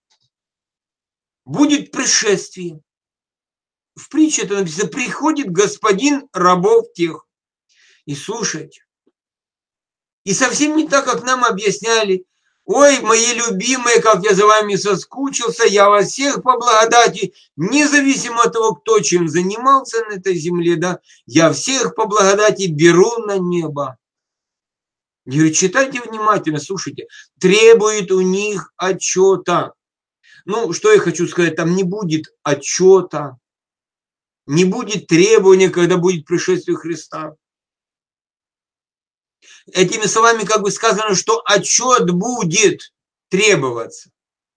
будет пришествие. В притче это написано, приходит господин рабов тех. И слушайте, и совсем не так, как нам объясняли, ой, мои любимые, как я за вами соскучился, я вас всех по благодати, независимо от того, кто чем занимался на этой земле, да, я всех по благодати беру на небо. Я говорю, читайте внимательно, слушайте, требует у них отчета. Ну, что я хочу сказать, там не будет отчета, не будет требования, когда будет пришествие Христа. Этими словами как бы сказано, что отчет будет требоваться.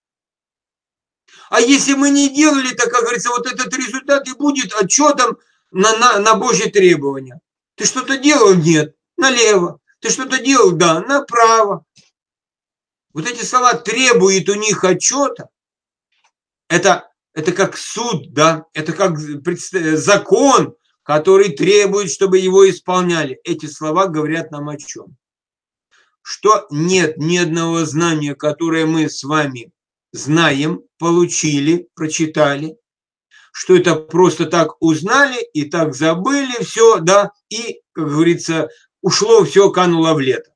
А если мы не делали, так, как говорится, вот этот результат и будет отчетом на, на, на Божьи требования. Ты что-то делал? Нет. Налево. Ты что-то делал? Да. Направо. Вот эти слова требует у них отчета. Это, это как суд, да? Это как закон, который требует, чтобы его исполняли. Эти слова говорят нам о чем? Что нет ни одного знания, которое мы с вами знаем, получили, прочитали, что это просто так узнали и так забыли все, да, и, как говорится, ушло все, кануло в лето.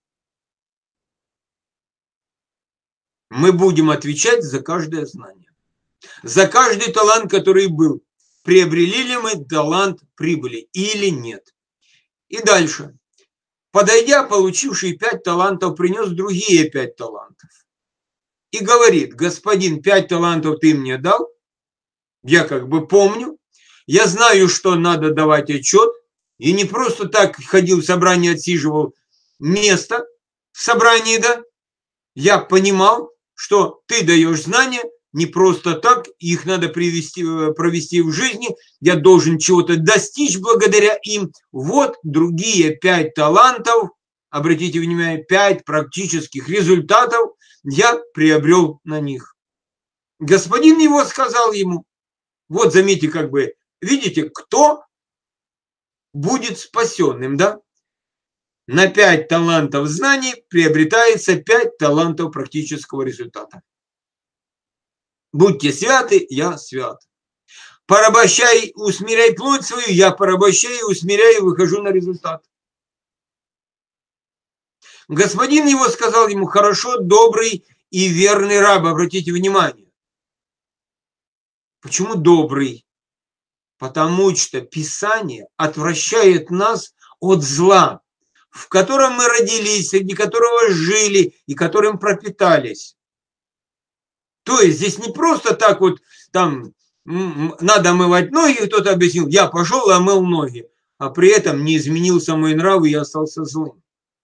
Мы будем отвечать за каждое знание, за каждый талант, который был. Приобрели ли мы талант прибыли или нет. И дальше. Подойдя, получивший пять талантов, принес другие пять талантов. И говорит, господин, пять талантов ты мне дал, я как бы помню, я знаю, что надо давать отчет, и не просто так ходил в собрание, отсиживал место в собрании, да, я понимал, что ты даешь знания, не просто так, их надо привести, провести в жизни, я должен чего-то достичь благодаря им. Вот другие пять талантов, обратите внимание, пять практических результатов я приобрел на них. Господин его сказал ему, вот заметьте, как бы, видите, кто будет спасенным, да? На пять талантов знаний приобретается пять талантов практического результата. Будьте святы, я свят. порабощай, усмиряй плоть свою, я порабощаю, усмиряю, выхожу на результат. Господин его сказал ему: хорошо, добрый и верный раб. Обратите внимание. Почему добрый? Потому что Писание отвращает нас от зла, в котором мы родились, среди которого жили и которым пропитались. То есть здесь не просто так вот там надо омывать ноги, кто-то объяснил, я пошел и омыл ноги, а при этом не изменился мой нрав и я остался злым.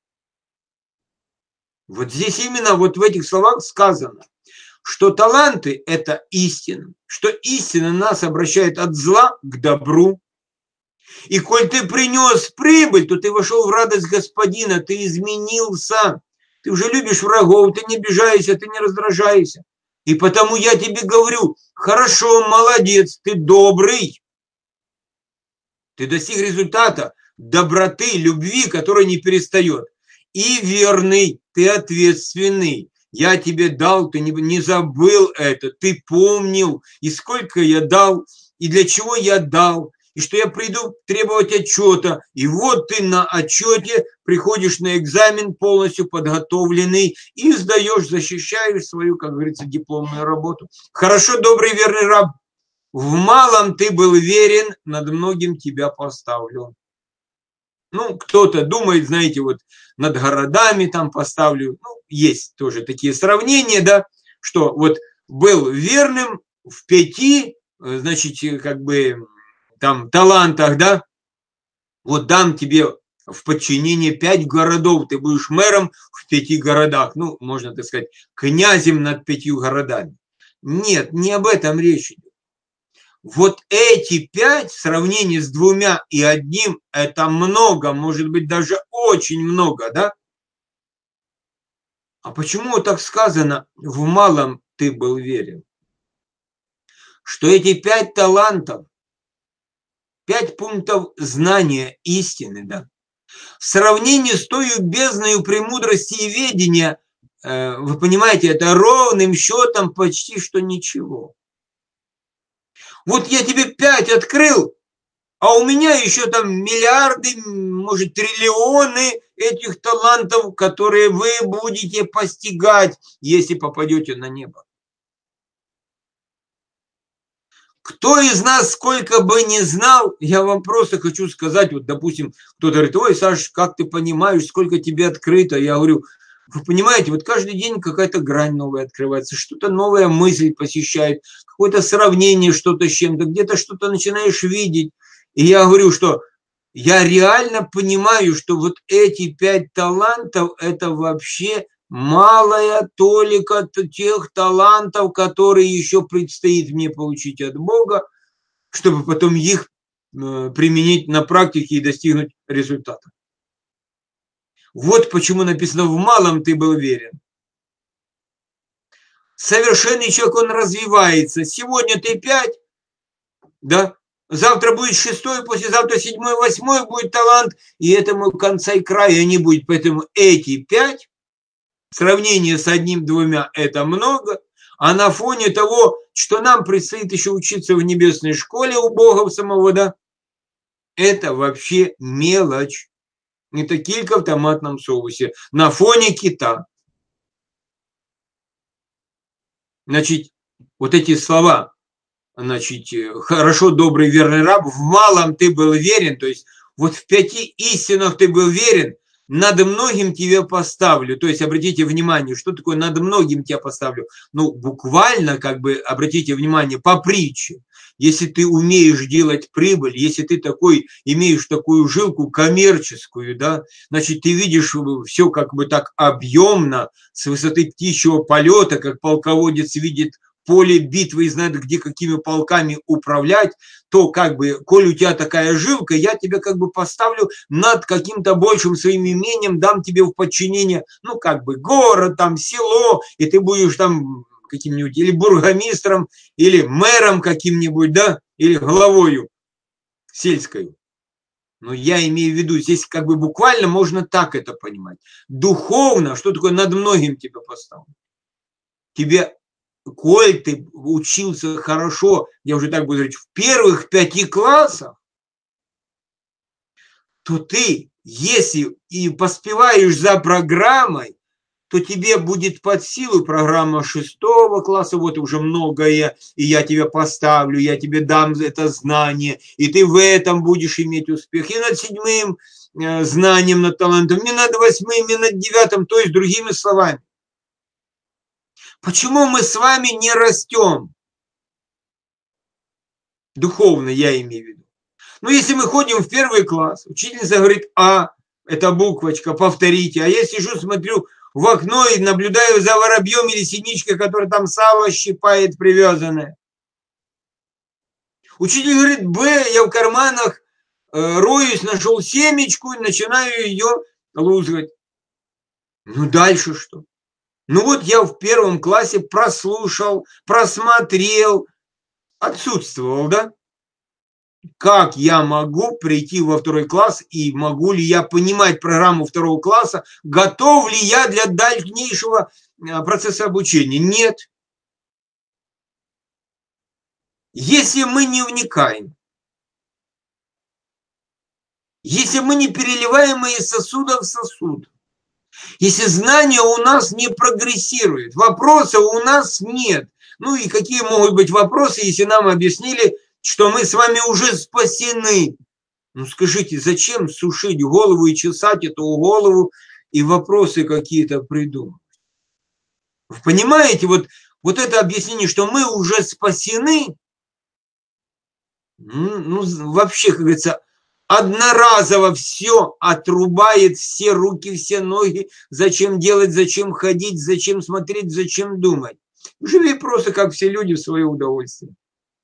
Вот здесь именно вот в этих словах сказано, что таланты – это истина, что истина нас обращает от зла к добру. И коль ты принес прибыль, то ты вошел в радость Господина, ты изменился, ты уже любишь врагов, ты не обижаешься, ты не раздражаешься. И потому я тебе говорю, хорошо, молодец, ты добрый, ты достиг результата доброты, любви, которая не перестает. И верный, ты ответственный. Я тебе дал, ты не забыл это, ты помнил, и сколько я дал, и для чего я дал, и что я приду требовать отчета. И вот ты на отчете приходишь на экзамен полностью подготовленный и сдаешь, защищаешь свою, как говорится, дипломную работу. Хорошо, добрый, верный раб, в малом ты был верен, над многим тебя поставлю. Ну, кто-то думает, знаете, вот над городами там поставлю. Ну, есть тоже такие сравнения, да, что вот был верным в пяти, значит, как бы там талантах, да, вот дам тебе в подчинение пять городов, ты будешь мэром в пяти городах, ну, можно так сказать, князем над пятью городами. Нет, не об этом речь идет. Вот эти пять в сравнении с двумя и одним, это много, может быть, даже очень много, да? А почему так сказано, в малом ты был верен? Что эти пять талантов, пять пунктов знания истины, да? В сравнении с той бездною премудрости и ведения, вы понимаете, это ровным счетом почти что ничего. Вот я тебе пять открыл, а у меня еще там миллиарды, может, триллионы этих талантов, которые вы будете постигать, если попадете на небо. Кто из нас сколько бы ни знал, я вам просто хочу сказать, вот, допустим, кто-то говорит, ой, Саш, как ты понимаешь, сколько тебе открыто? Я говорю, вы понимаете, вот каждый день какая-то грань новая открывается, что-то новая мысль посещает, какое-то сравнение что-то с чем-то, где-то что-то начинаешь видеть. И я говорю, что я реально понимаю, что вот эти пять талантов – это вообще малая толика тех талантов, которые еще предстоит мне получить от Бога, чтобы потом их применить на практике и достигнуть результата. Вот почему написано, в малом ты был верен. Совершенный человек, он развивается. Сегодня ты пять, да, завтра будет шестой, послезавтра седьмой, восьмой будет талант, и этому конца и края не будет. Поэтому эти пять, в сравнении с одним-двумя, это много, а на фоне того, что нам предстоит еще учиться в небесной школе у Бога самого, да, это вообще мелочь. Это килька в томатном соусе на фоне кита. Значит, вот эти слова, значит, хорошо, добрый, верный раб, в малом ты был верен, то есть вот в пяти истинах ты был верен, над многим тебя поставлю. То есть обратите внимание, что такое над многим тебя поставлю? Ну, буквально, как бы, обратите внимание, по притче. Если ты умеешь делать прибыль, если ты такой, имеешь такую жилку коммерческую, да, значит, ты видишь все как бы так объемно, с высоты птичьего полета, как полководец видит поле битвы и знает, где какими полками управлять, то как бы, коль у тебя такая жилка, я тебя как бы поставлю над каким-то большим своим имением, дам тебе в подчинение, ну, как бы, город, там, село, и ты будешь там каким-нибудь или бургомистром, или мэром каким-нибудь, да, или главою сельской. Но я имею в виду, здесь как бы буквально можно так это понимать. Духовно, что такое над многим тебя поставлю? Тебе коль ты учился хорошо, я уже так буду говорить, в первых пяти классах, то ты, если и поспеваешь за программой, то тебе будет под силу программа шестого класса, вот уже многое, и я тебя поставлю, я тебе дам это знание, и ты в этом будешь иметь успех. И над седьмым э, знанием, над талантом, и над восьмым, и над девятым, то есть другими словами. Почему мы с вами не растем? Духовно я имею в виду. Ну, если мы ходим в первый класс, учительница говорит, а, это буквочка, повторите. А я сижу, смотрю в окно и наблюдаю за воробьем или синичкой, который там сало щипает привязанное. Учитель говорит, Б, я в карманах э, роюсь, нашел семечку и начинаю ее лузгать. Ну, дальше что? Ну, вот я в первом классе прослушал, просмотрел, отсутствовал, да? Как я могу прийти во второй класс и могу ли я понимать программу второго класса, готов ли я для дальнейшего процесса обучения? Нет. Если мы не вникаем, если мы не переливаем из сосуда в сосуд, если знания у нас не прогрессируют, вопросов у нас нет. Ну и какие могут быть вопросы, если нам объяснили, что мы с вами уже спасены? Ну скажите, зачем сушить голову и чесать эту голову и вопросы какие-то придумать? Вы понимаете, вот, вот это объяснение, что мы уже спасены, ну, ну вообще, как говорится, одноразово все отрубает, все руки, все ноги. Зачем делать, зачем ходить, зачем смотреть, зачем думать? Живи просто, как все люди, в свое удовольствие.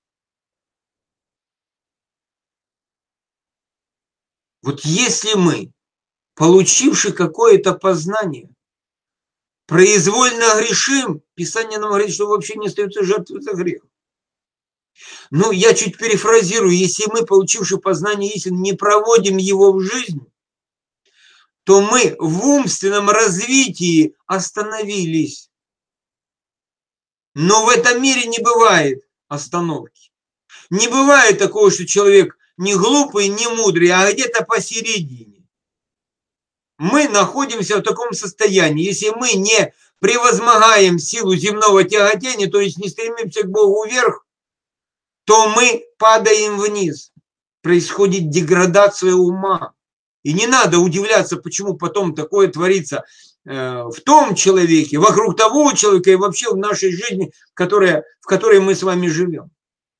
Вот если мы, получивши какое-то познание, произвольно грешим, Писание нам говорит, что вообще не остается жертвы за грех. Ну, я чуть перефразирую, если мы, получивши познание истины, не проводим его в жизнь, то мы в умственном развитии остановились. Но в этом мире не бывает остановки. Не бывает такого, что человек не глупый, не мудрый, а где-то посередине. Мы находимся в таком состоянии. Если мы не превозмогаем силу земного тяготения, то есть не стремимся к Богу вверх, то мы падаем вниз. Происходит деградация ума. И не надо удивляться, почему потом такое творится в том человеке, вокруг того человека и вообще в нашей жизни, которая, в которой мы с вами живем.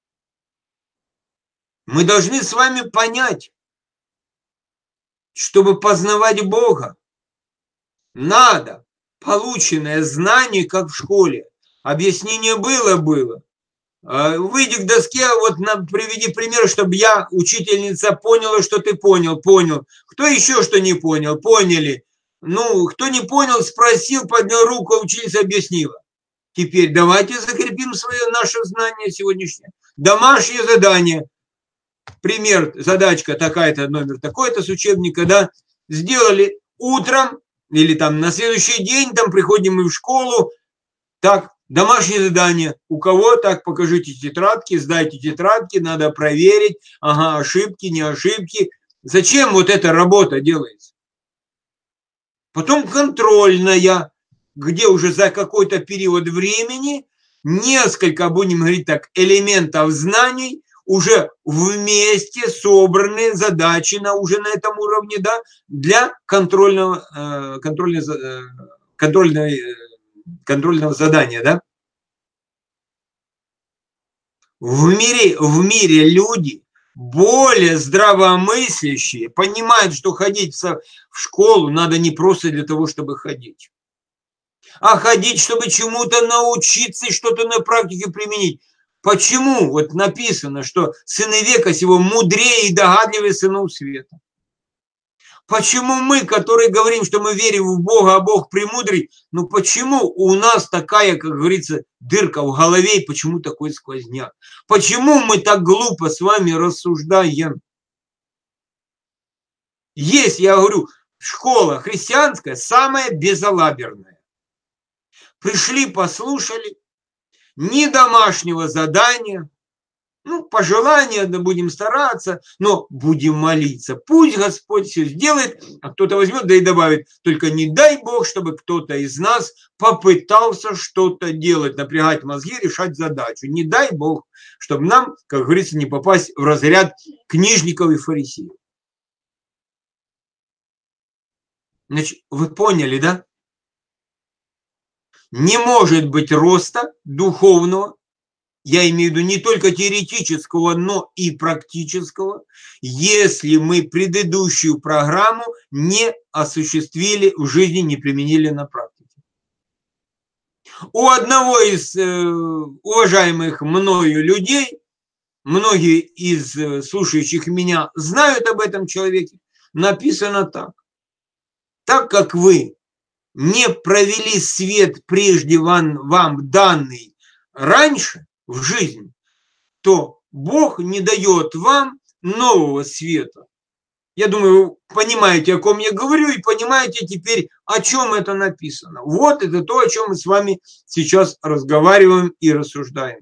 Мы должны с вами понять, чтобы познавать Бога, надо полученное знание, как в школе. Объяснение было-было. Выйди к доске, вот приведи пример, чтобы я, учительница, поняла, что ты понял, понял. Кто еще что не понял, поняли. Ну, кто не понял, спросил, поднял руку, учительница объяснила. Теперь давайте закрепим свое, наше знание сегодняшнее. Домашнее задание. Пример, задачка такая-то, номер такой-то с учебника, да. Сделали утром или там на следующий день, там приходим мы в школу. Так, домашнее задание. У кого? Так, покажите тетрадки, сдайте тетрадки, надо проверить. Ага, ошибки, не ошибки. Зачем вот эта работа делается? Потом контрольная, где уже за какой-то период времени несколько, будем говорить так, элементов знаний уже вместе собраны задачи на, уже на этом уровне, да, для контрольного, контрольной, контрольной, контрольного задания, да. В мире, в мире люди более здравомыслящие понимают, что ходить в школу надо не просто для того, чтобы ходить, а ходить, чтобы чему-то научиться и что-то на практике применить. Почему? Вот написано, что сыны века сего мудрее и догадливее сынов света. Почему мы, которые говорим, что мы верим в Бога, а Бог премудрый, ну почему у нас такая, как говорится, дырка в голове и почему такой сквозняк? Почему мы так глупо с вами рассуждаем? Есть, я говорю, школа христианская самая безалаберная. Пришли, послушали, ни домашнего задания. Ну, пожелания, да будем стараться, но будем молиться. Пусть Господь все сделает, а кто-то возьмет, да и добавит. Только не дай Бог, чтобы кто-то из нас попытался что-то делать, напрягать мозги, решать задачу. Не дай Бог, чтобы нам, как говорится, не попасть в разряд книжников и фарисеев. Значит, вы поняли, да? Не может быть роста духовного, я имею в виду не только теоретического, но и практического, если мы предыдущую программу не осуществили в жизни, не применили на практике. У одного из э, уважаемых мною людей, многие из э, слушающих меня знают об этом человеке, написано так. Так как вы не провели свет прежде вам, вам данный раньше, в жизнь, то Бог не дает вам нового света. Я думаю, вы понимаете, о ком я говорю, и понимаете теперь, о чем это написано. Вот это то, о чем мы с вами сейчас разговариваем и рассуждаем.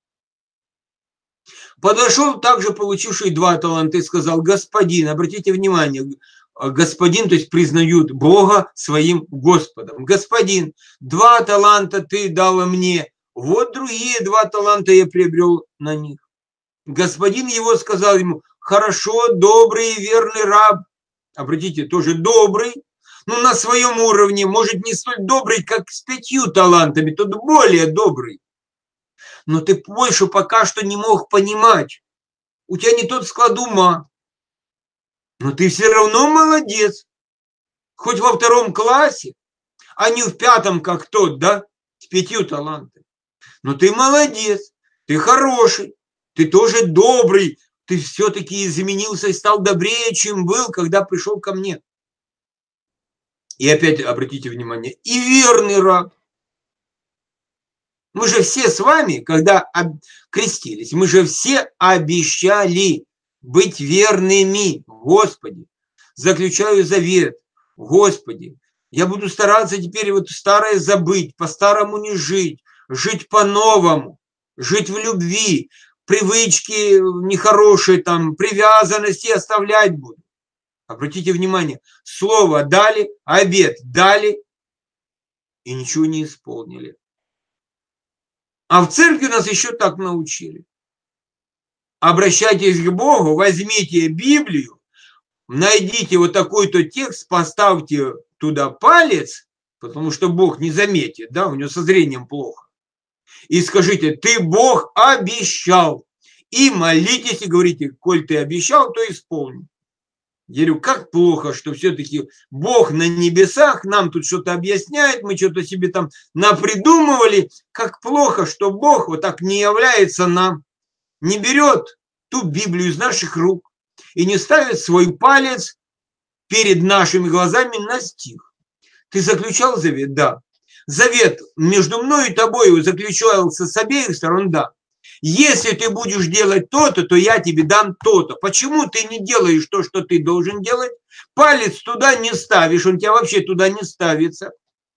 Подошел также получивший два таланта и сказал: господин, обратите внимание, господин, то есть признают Бога своим Господом. Господин, два таланта ты дала мне, вот другие два таланта я приобрел на них. Господин его сказал ему: хорошо, добрый и верный раб. Обратите, тоже добрый, но на своем уровне, может, не столь добрый, как с пятью талантами, тот более добрый. Но ты больше пока что не мог понимать. У тебя не тот склад ума. Но ты все равно молодец. Хоть во втором классе, а не в пятом, как тот, да, с пятью талантами. Но ты молодец, ты хороший, ты тоже добрый, ты все-таки изменился и стал добрее, чем был, когда пришел ко мне. И опять обратите внимание, и верный раб. Мы же все с вами, когда крестились, мы же все обещали быть верными. Господи, заключаю завет. Господи, я буду стараться теперь вот старое забыть, по-старому не жить, жить по-новому, жить в любви, привычки нехорошие, там, привязанности оставлять буду. Обратите внимание, слово дали, обет дали и ничего не исполнили. А в церкви нас еще так научили. Обращайтесь к Богу, возьмите Библию, найдите вот такой-то текст, поставьте туда палец, потому что Бог не заметит, да, у него со зрением плохо. И скажите: ты, Бог, обещал. И молитесь и говорите: коль ты обещал, то исполни. Я говорю, как плохо, что все-таки Бог на небесах нам тут что-то объясняет, мы что-то себе там напридумывали. Как плохо, что Бог вот так не является нам, не берет ту Библию из наших рук и не ставит свой палец перед нашими глазами на стих. Ты заключал завет? Да. Завет между мной и тобой заключался с обеих сторон? Да. Если ты будешь делать то-то, то я тебе дам то-то. Почему ты не делаешь то, что ты должен делать? Палец туда не ставишь, он тебя вообще туда не ставится.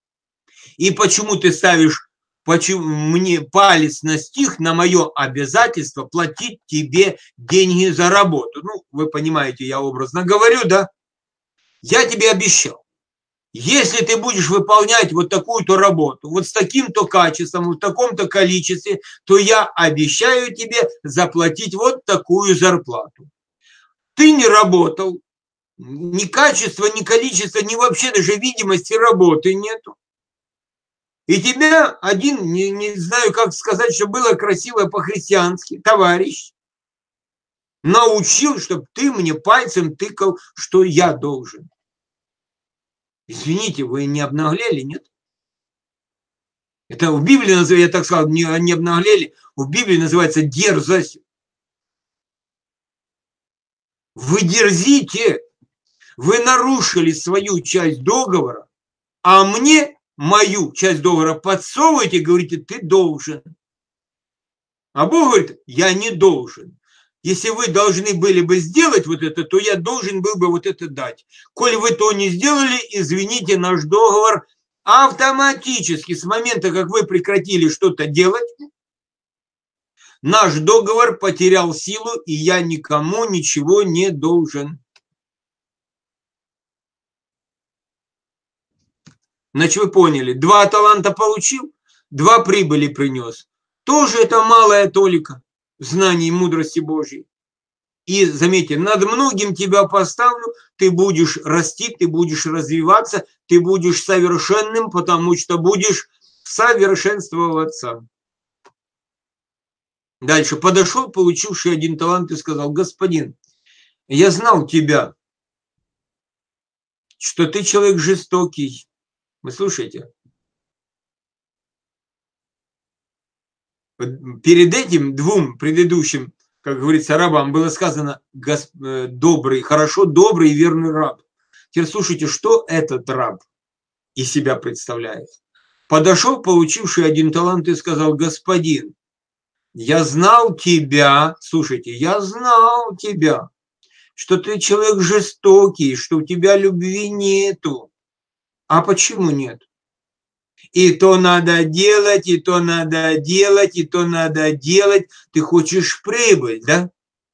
И почему ты ставишь почему, мне палец на стих, на мое обязательство платить тебе деньги за работу? Ну, вы понимаете, я образно говорю, да? Я тебе обещал. Если ты будешь выполнять вот такую-то работу, вот с таким-то качеством, в таком-то количестве, то я обещаю тебе заплатить вот такую зарплату. Ты не работал, ни качества, ни количества, ни вообще даже видимости работы нету. И тебя один, не, не знаю, как сказать, что было красиво по-христиански, товарищ, научил, чтобы ты мне пальцем тыкал, что я должен. Извините, вы не обнаглели, нет? Это в Библии называется, я так сказал, не, не обнаглели, в Библии называется дерзость. Вы дерзите, вы нарушили свою часть договора, а мне мою часть договора подсовываете, говорите, ты должен. А Бог говорит, я не должен. Если вы должны были бы сделать вот это, то я должен был бы вот это дать. Коль вы то не сделали, извините, наш договор автоматически с момента, как вы прекратили что-то делать, Наш договор потерял силу, и я никому ничего не должен. Значит, вы поняли, два таланта получил, два прибыли принес. Тоже это малая толика знаний и мудрости Божьей. И заметьте, над многим тебя поставлю, ты будешь расти, ты будешь развиваться, ты будешь совершенным, потому что будешь совершенствоваться. Дальше подошел, получивший один талант, и сказал: господин, я знал тебя, что ты человек жестокий. Вы слушаете? Перед этим двум предыдущим, как говорится, рабам было сказано: добрый, хорошо, добрый и верный раб. Теперь слушайте, что этот раб из себя представляет. Подошел, получивший один талант, и сказал: господин, я знал тебя, слушайте, я знал тебя, что ты человек жестокий, что у тебя любви нету. А почему нет? И то надо делать, и то надо делать, и то надо делать. Ты хочешь прибыль, да?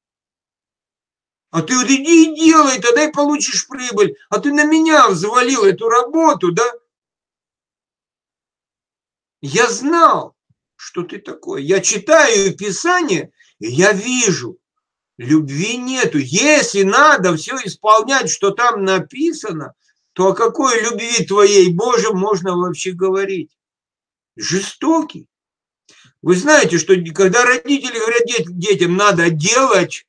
А ты вот иди и делай, тогда и получишь прибыль. А ты на меня взвалил эту работу, да? Я знал, что ты такой. Я читаю Писание, и я вижу, любви нету. Если надо все исполнять, что там написано, то о какой любви твоей, Боже, можно вообще говорить? Жестокий. Вы знаете, что когда родители говорят детям, надо делать,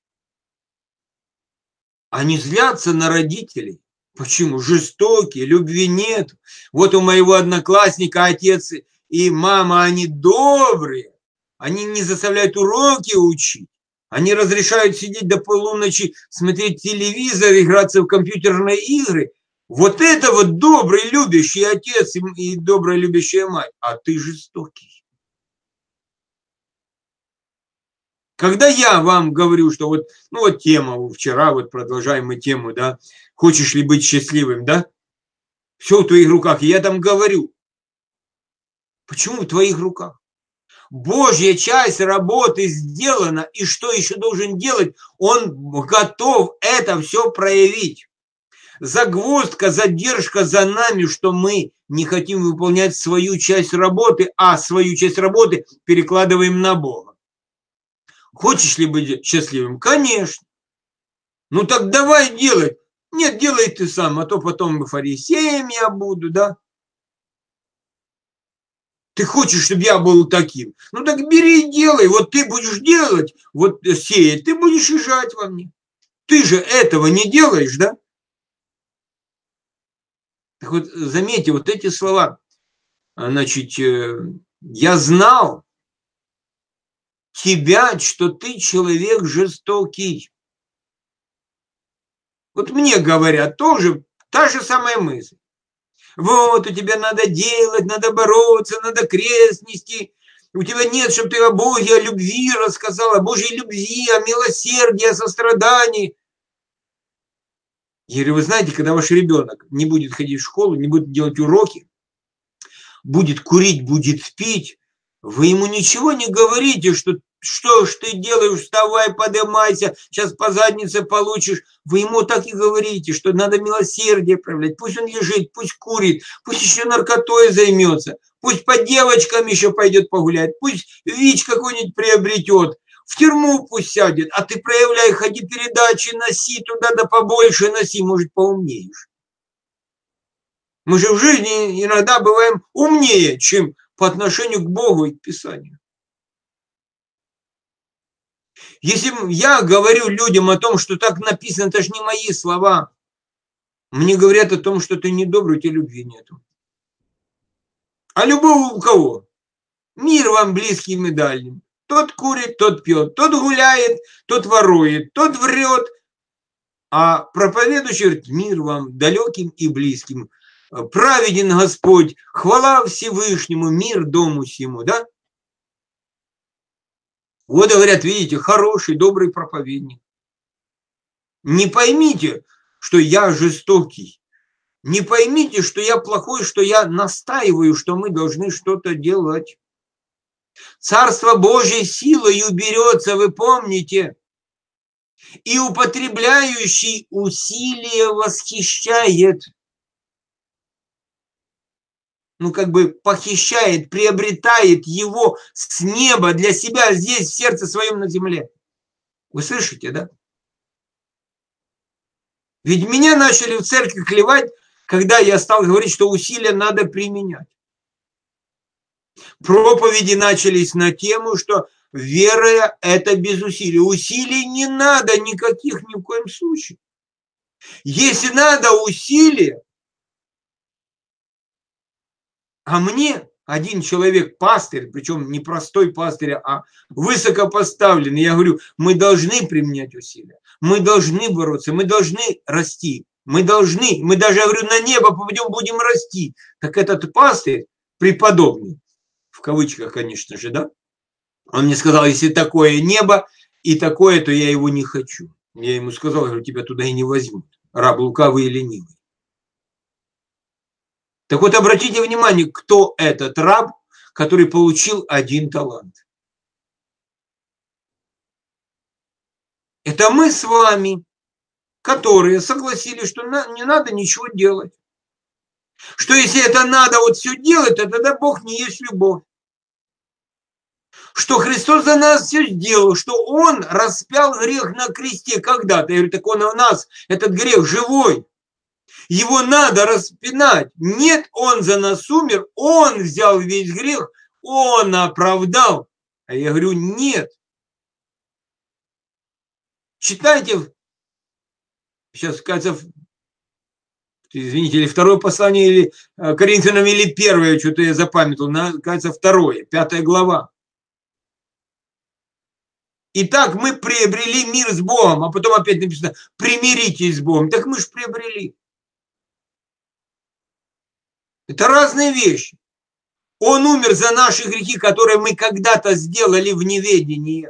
они злятся на родителей. Почему? Жестокие, любви нет. Вот у моего одноклассника отец и мама, они добрые. Они не заставляют уроки учить. Они разрешают сидеть до полуночи, смотреть телевизор, играться в компьютерные игры. Вот это вот добрый, любящий отец и добрая, любящая мать. А ты жестокий. Когда я вам говорю, что вот, ну вот тема вчера, вот продолжаем мы тему, да, хочешь ли быть счастливым, да, все в твоих руках, и я там говорю, почему в твоих руках? Божья часть работы сделана, и что еще должен делать? Он готов это все проявить. Загвоздка, задержка за нами, что мы не хотим выполнять свою часть работы, а свою часть работы перекладываем на Бога. Хочешь ли быть счастливым? Конечно. Ну так давай делай. Нет, делай ты сам, а то потом фарисеем я буду, да? Ты хочешь, чтобы я был таким? Ну так бери и делай. Вот ты будешь делать, вот сеять, ты будешь и жать во мне. Ты же этого не делаешь, да? Так вот, заметьте, вот эти слова. Значит, я знал тебя, что ты человек жестокий. Вот мне говорят тоже та же самая мысль. Вот, у тебя надо делать, надо бороться, надо крест нести. У тебя нет, чтобы ты о Боге, о любви рассказал, о Божьей любви, о милосердии, о сострадании. Я говорю, вы знаете, когда ваш ребенок не будет ходить в школу, не будет делать уроки, будет курить, будет пить, вы ему ничего не говорите, что что ж ты делаешь, вставай, поднимайся, сейчас по заднице получишь. Вы ему так и говорите, что надо милосердие проявлять. Пусть он лежит, пусть курит, пусть еще наркотой займется, пусть по девочкам еще пойдет погулять, пусть ВИЧ какой-нибудь приобретет, в тюрьму пусть сядет, а ты проявляй, ходи передачи, носи туда, да побольше носи, может, поумнеешь. Мы же в жизни иногда бываем умнее, чем по отношению к Богу и к Писанию. Если я говорю людям о том, что так написано, это же не мои слова. Мне говорят о том, что ты недобрый, у тебя любви нету. А любовь у кого? Мир вам близким и дальним. Тот курит, тот пьет, тот гуляет, тот ворует, тот врет. А проповедующий говорит, мир вам далеким и близким. Праведен Господь, хвала Всевышнему, мир дому сему, да? Вот, говорят, видите, хороший, добрый проповедник. Не поймите, что я жестокий. Не поймите, что я плохой, что я настаиваю, что мы должны что-то делать. Царство Божьей силою берется, вы помните, и употребляющий усилия восхищает. Ну, как бы похищает, приобретает его с неба для себя здесь, в сердце своем на земле. Вы слышите, да? Ведь меня начали в церкви клевать, когда я стал говорить, что усилия надо применять. Проповеди начались на тему, что вера – это без усилий. Усилий не надо никаких ни в коем случае. Если надо усилия, а мне один человек, пастырь, причем не простой пастырь, а высокопоставленный, я говорю, мы должны применять усилия, мы должны бороться, мы должны расти, мы должны, мы даже, я говорю, на небо попадем, будем расти. Так этот пастырь, преподобный, в кавычках, конечно же, да, он мне сказал, если такое небо и такое, то я его не хочу. Я ему сказал, я говорю, тебя туда и не возьмут, раб лукавый и ленивый. Так вот, обратите внимание, кто этот раб, который получил один талант. Это мы с вами, которые согласились, что не надо ничего делать. Что если это надо вот все делать, то тогда Бог не есть любовь. Что Христос за нас все сделал, что Он распял грех на кресте когда-то. Я говорю, так Он у нас, этот грех живой. Его надо распинать. Нет, Он за нас умер, Он взял весь грех, Он оправдал. А я говорю, нет. Читайте, сейчас, кажется, извините, или второе послание, или Коринфянам, или первое, что-то я запамятовал, кажется, второе, пятая глава. Итак, мы приобрели мир с Богом, а потом опять написано, примиритесь с Богом. Так мы же приобрели. Это разные вещи. Он умер за наши грехи, которые мы когда-то сделали в неведении.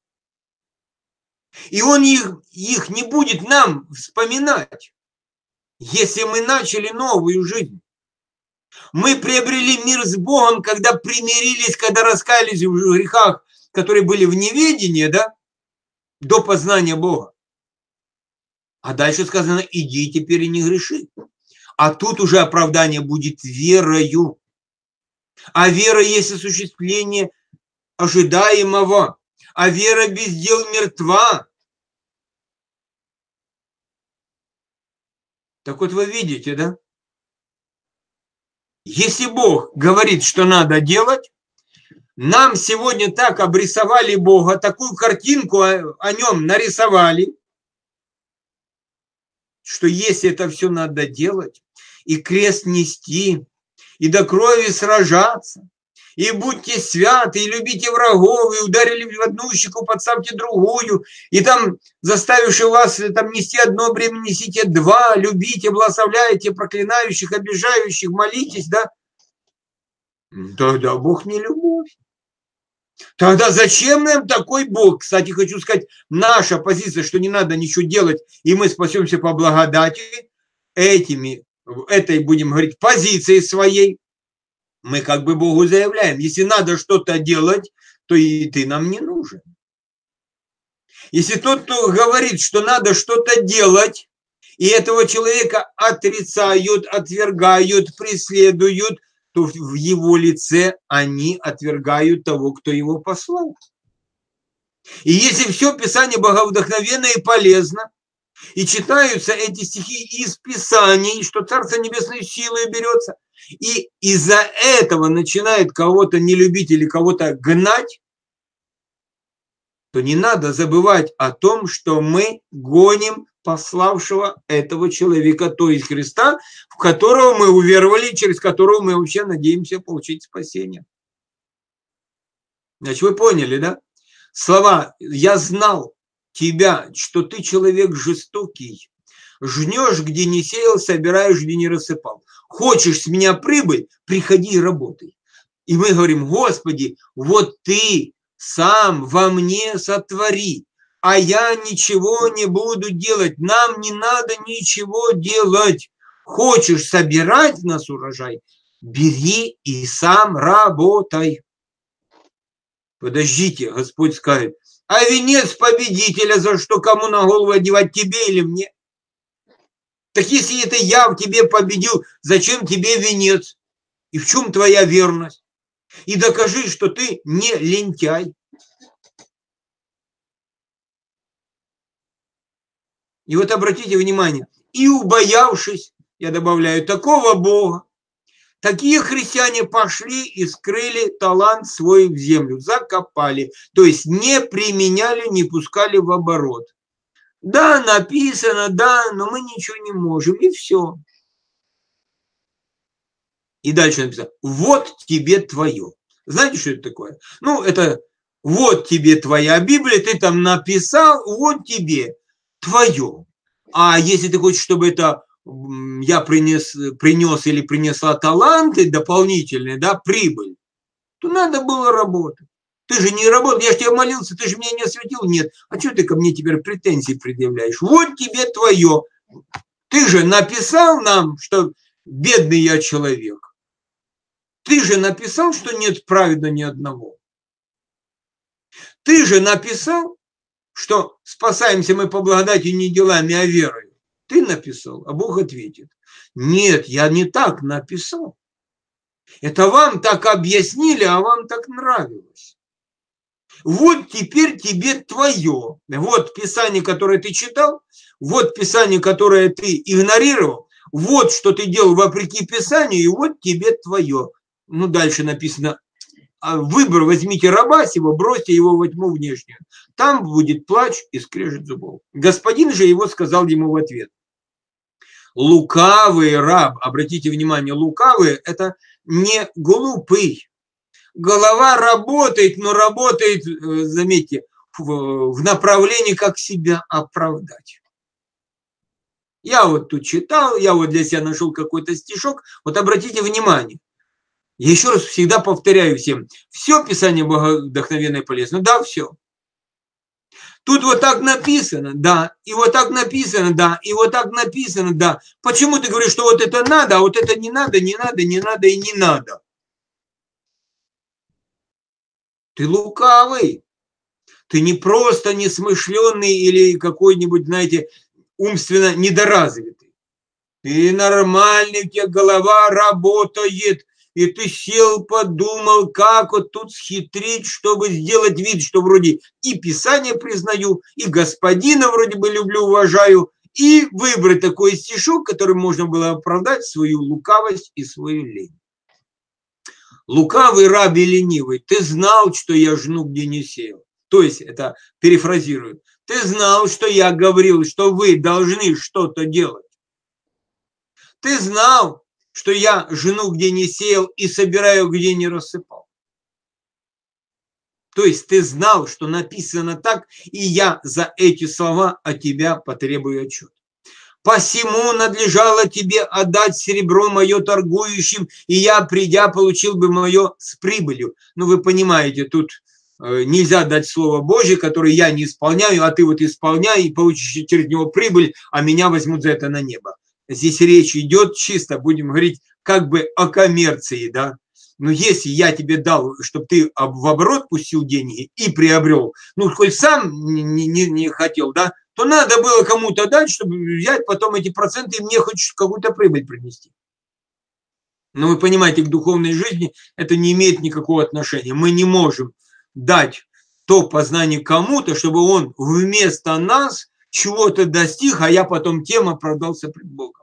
И Он их, их не будет нам вспоминать, если мы начали новую жизнь. Мы приобрели мир с Богом, когда примирились, когда раскаялись в грехах, которые были в неведении, да, до познания Бога. А дальше сказано, иди теперь и не греши. А тут уже оправдание будет верою. А вера есть осуществление ожидаемого. А вера без дел мертва. Так вот вы видите, да? Если Бог говорит, что надо делать, нам сегодня так обрисовали Бога, такую картинку о, о нем нарисовали, что если это все надо делать, и крест нести, и до крови сражаться, и будьте святы, и любите врагов, и ударили в одну щеку, подставьте другую, и там, заставивши вас там нести одно бремя, несите два, любите, благословляйте проклинающих, обижающих, молитесь, да? Тогда Бог не любовь. Тогда зачем нам такой Бог? Кстати, хочу сказать, наша позиция, что не надо ничего делать, и мы спасемся по благодати, этими, этой, будем говорить, позицией своей, мы как бы Богу заявляем, если надо что-то делать, то и ты нам не нужен. Если тот, кто говорит, что надо что-то делать, и этого человека отрицают, отвергают, преследуют, то в его лице они отвергают того, кто его послал. И если все Писание боговдохновенно и полезно, и читаются эти стихи из Писаний, что Царство Небесное силой берется, и из-за этого начинает кого-то не любить или кого-то гнать, то не надо забывать о том, что мы гоним пославшего этого человека, то есть Христа, в которого мы уверовали, через которого мы вообще надеемся получить спасение. Значит, вы поняли, да? Слова «я знал тебя, что ты человек жестокий, жнешь, где не сеял, собираешь, где не рассыпал. Хочешь с меня прибыль, приходи и работай». И мы говорим: Господи, вот ты сам во мне сотвори, а я ничего не буду делать. Нам не надо ничего делать. Хочешь собирать в нас урожай, бери и сам работай. Подождите, Господь скажет, а венец победителя за что, кому на голову одевать, тебе или мне? Так если это я в тебе победил, зачем тебе венец? И в чем твоя верность? И докажи, что ты не лентяй. И вот обратите внимание, и убоявшись, я добавляю, такого Бога, такие христиане пошли и скрыли талант свой в землю, закопали, то есть не применяли, не пускали в оборот. Да, написано, да, но мы ничего не можем, и все. И дальше написано, вот тебе твое. Знаете, что это такое? Ну, это вот тебе твоя Библия, ты там написал, вот тебе твое. А если ты хочешь, чтобы это я принес, принес или принесла таланты дополнительные, да, прибыль, то надо было работать. Ты же не работал, я же тебе молился, ты же меня не осветил. Нет. А что ты ко мне теперь претензии предъявляешь? Вот тебе твое. Ты же написал нам, что бедный я человек. Ты же написал, что нет праведного ни одного. Ты же написал, что спасаемся мы по благодати не делами, а верой. Ты написал, а Бог ответит. Нет, я не так написал. Это вам так объяснили, а вам так нравилось. Вот теперь тебе твое. Вот Писание, которое ты читал, вот Писание, которое ты игнорировал, вот что ты делал вопреки Писанию, и вот тебе твое. Ну, дальше написано, выбор, возьмите раба сего, бросьте его во тьму внешнюю. Там будет плач и скрежет зубов. Господин же его сказал ему в ответ. Лукавый раб, обратите внимание, лукавый – это не глупый. Голова работает, но работает, заметьте, в направлении, как себя оправдать. Я вот тут читал, я вот для себя нашел какой-то стишок. Вот обратите внимание. Я еще раз всегда повторяю всем. Все Писание вдохновенное и полезно. Да, все. Тут вот так написано, да. И вот так написано, да. И вот так написано, да. Почему ты говоришь, что вот это надо, а вот это не надо, не надо, не надо и не надо? Ты лукавый. Ты не просто несмышленный или какой-нибудь, знаете, умственно недоразвитый. Ты нормальный, у тебя голова работает. И ты сел, подумал, как вот тут схитрить, чтобы сделать вид, что вроде и Писание признаю, и господина вроде бы люблю, уважаю, и выбрать такой стишок, которым можно было оправдать свою лукавость и свою лень. Лукавый раб и ленивый, ты знал, что я жну, где не сеял. То есть, это перефразирую, ты знал, что я говорил, что вы должны что-то делать. Ты знал, что я жену где не сеял и собираю где не рассыпал. То есть ты знал, что написано так, и я за эти слова от тебя потребую отчет. Посему надлежало тебе отдать серебро мое торгующим, и я, придя, получил бы мое с прибылью. Ну, вы понимаете, тут нельзя дать слово Божье, которое я не исполняю, а ты вот исполняй, и получишь через него прибыль, а меня возьмут за это на небо. Здесь речь идет чисто, будем говорить, как бы о коммерции, да. Но если я тебе дал, чтобы ты в оборот пустил деньги и приобрел, ну, хоть сам не, не, не хотел, да, то надо было кому-то дать, чтобы взять потом эти проценты и мне хоть какую-то прибыль принести. Но вы понимаете, к духовной жизни это не имеет никакого отношения. Мы не можем дать то познание кому-то, чтобы он вместо нас чего-то достиг, а я потом тем оправдался пред Богом.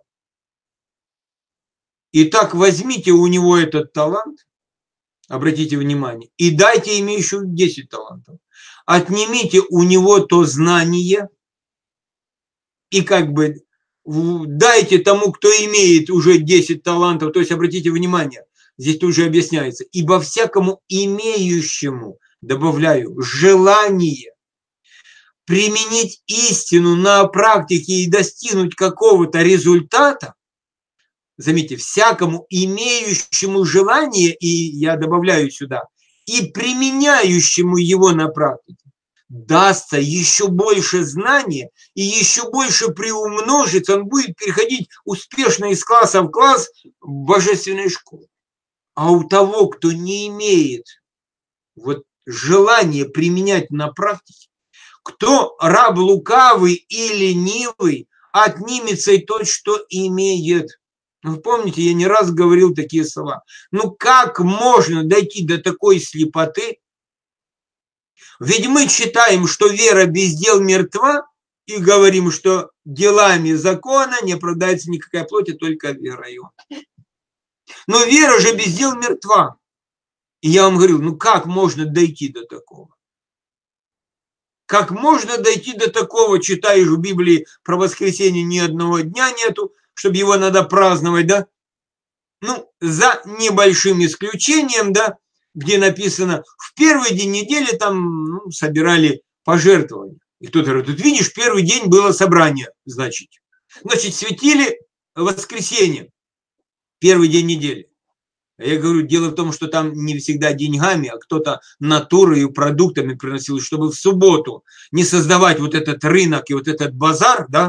Итак, возьмите у него этот талант, обратите внимание, и дайте имеющему десять талантов. Отнимите у него то знание и как бы дайте тому, кто имеет уже десять талантов. То есть, обратите внимание, здесь тоже объясняется. Ибо всякому имеющему, добавляю, желание применить истину на практике и достигнуть какого-то результата, заметьте, всякому имеющему желание, и я добавляю сюда, и применяющему его на практике, дастся еще больше знания и еще больше приумножится, он будет переходить успешно из класса в класс в божественной школе. А у того, кто не имеет вот желание применять на практике, кто раб лукавый и ленивый, отнимется и тот, что имеет. Вы помните, я не раз говорил такие слова. Ну как можно дойти до такой слепоты? Ведь мы считаем, что вера без дел мертва, и говорим, что делами закона не оправдается никакая плоть, а только верою. Но вера же без дел мертва. И я вам говорю, ну как можно дойти до такого? Как можно дойти до такого, читаешь в Библии про воскресенье, ни одного дня нету, чтобы его надо праздновать, да? Ну, за небольшим исключением, да, где написано, в первый день недели там ну, собирали пожертвования. И кто-то говорит, тут видишь, первый день было собрание, значит. Значит, светили воскресенье, первый день недели. Я говорю, дело в том, что там не всегда деньгами, а кто-то натурой и продуктами приносил, чтобы в субботу не создавать вот этот рынок и вот этот базар, да,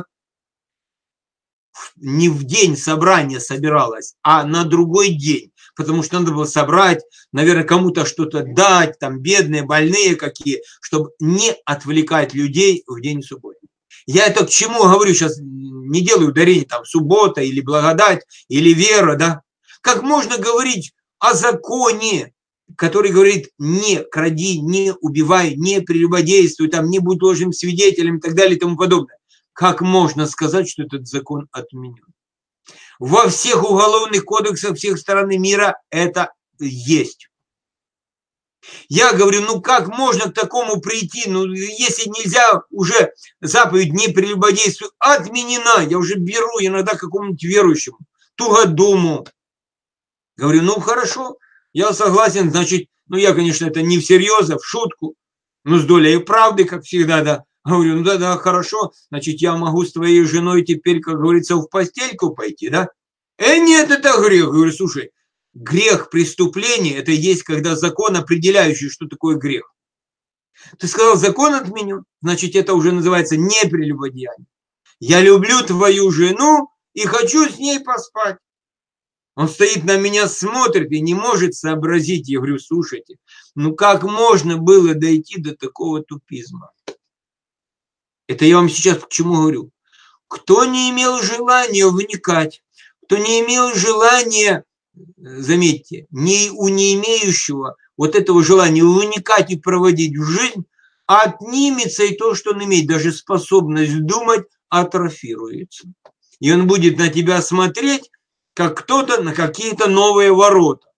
не в день собрания собиралось, а на другой день, потому что надо было собрать, наверное, кому-то что-то дать, там бедные, больные какие, чтобы не отвлекать людей в день субботы. Я это к чему говорю сейчас, не делаю ударение, там, суббота или благодать, или вера, да. Как можно говорить о законе, который говорит, не кради, не убивай, не прелюбодействуй, там, не будь ложным свидетелем и так далее и тому подобное. Как можно сказать, что этот закон отменен? Во всех уголовных кодексах всех стран мира это есть. Я говорю, ну как можно к такому прийти? Ну, если нельзя, уже заповедь не прелюбодействуй отменена. Я уже беру иногда какому-нибудь верующему, тугодуму. Говорю, ну хорошо, я согласен, значит, ну я, конечно, это не всерьез, а в шутку, но с долей правды, как всегда, да. Говорю, ну да-да, хорошо, значит, я могу с твоей женой теперь, как говорится, в постельку пойти, да? Э, нет, это грех. Говорю, слушай, грех преступления, это есть, когда закон определяющий, что такое грех. Ты сказал, закон отменен, значит, это уже называется не прелюбодеяние. Я люблю твою жену и хочу с ней поспать. Он стоит на меня, смотрит и не может сообразить. Я говорю, слушайте, ну как можно было дойти до такого тупизма? Это я вам сейчас к чему говорю. Кто не имел желания вникать, кто не имел желания, заметьте, не, у не имеющего вот этого желания вникать и проводить в жизнь, отнимется и то, что он имеет, даже способность думать, атрофируется. И он будет на тебя смотреть, как кто-то на какие-то новые ворота.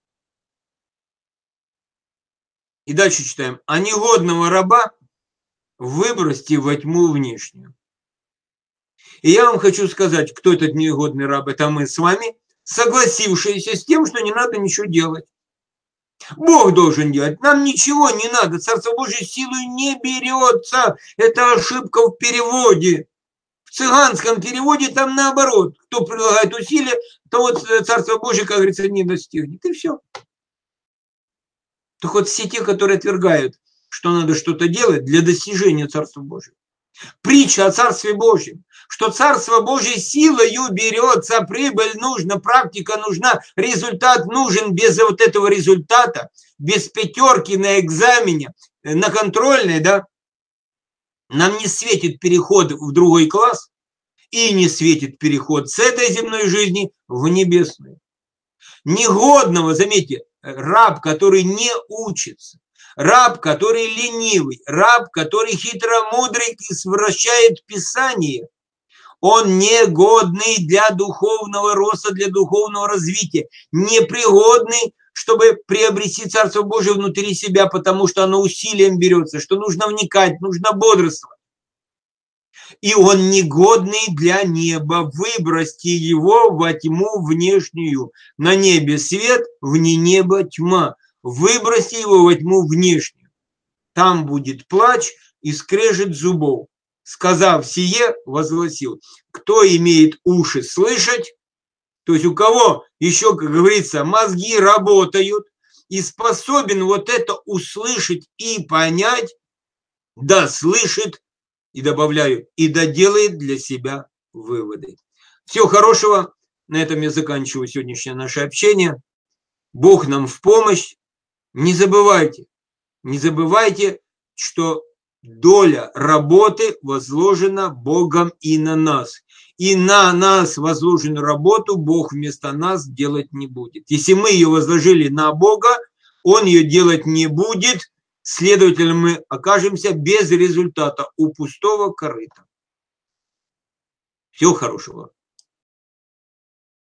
И дальше читаем. А негодного раба выбросьте во тьму внешнюю. И я вам хочу сказать, кто этот негодный раб, это мы с вами, согласившиеся с тем, что не надо ничего делать. Бог должен делать, нам ничего не надо, Царство Божие силой не берется, это ошибка в переводе. В цыганском переводе там наоборот, кто прилагает усилия, то вот Царство Божие, как говорится, не достигнет, и все. Так вот все те, которые отвергают, что надо что-то делать для достижения Царства Божьего. Притча о Царстве Божьем, что Царство Божье силою берется, прибыль нужна, практика нужна, результат нужен. Без вот этого результата, без пятерки на экзамене, на контрольной, да, нам не светит переход в другой класс и не светит переход с этой земной жизни в небесную. Негодного, заметьте, раб, который не учится, раб, который ленивый, раб, который хитромудрый и извращает Писание, он негодный для духовного роста, для духовного развития, непригодный, чтобы приобрести Царство Божие внутри себя, потому что оно усилием берется, что нужно вникать, нужно бодрствовать. И он негодный для неба, выбросьте его во тьму внешнюю. На небе свет, вне неба тьма. Выбросьте его во тьму внешнюю. Там будет плач и скрежет зубов. Сказав сие, возгласил: кто имеет уши слышать, то есть у кого еще, как говорится, мозги работают и способен вот это услышать и понять, да слышит, и добавляю, и доделает для себя выводы. Всего хорошего. На этом я заканчиваю сегодняшнее наше общение. Бог нам в помощь. Не забывайте, Не забывайте, что доля работы возложена Богом и на нас. И на нас возложенную работу Бог вместо нас делать не будет. Если мы ее возложили на Бога, Он ее делать не будет, следовательно, мы окажемся без результата у пустого корыта. Всего хорошего.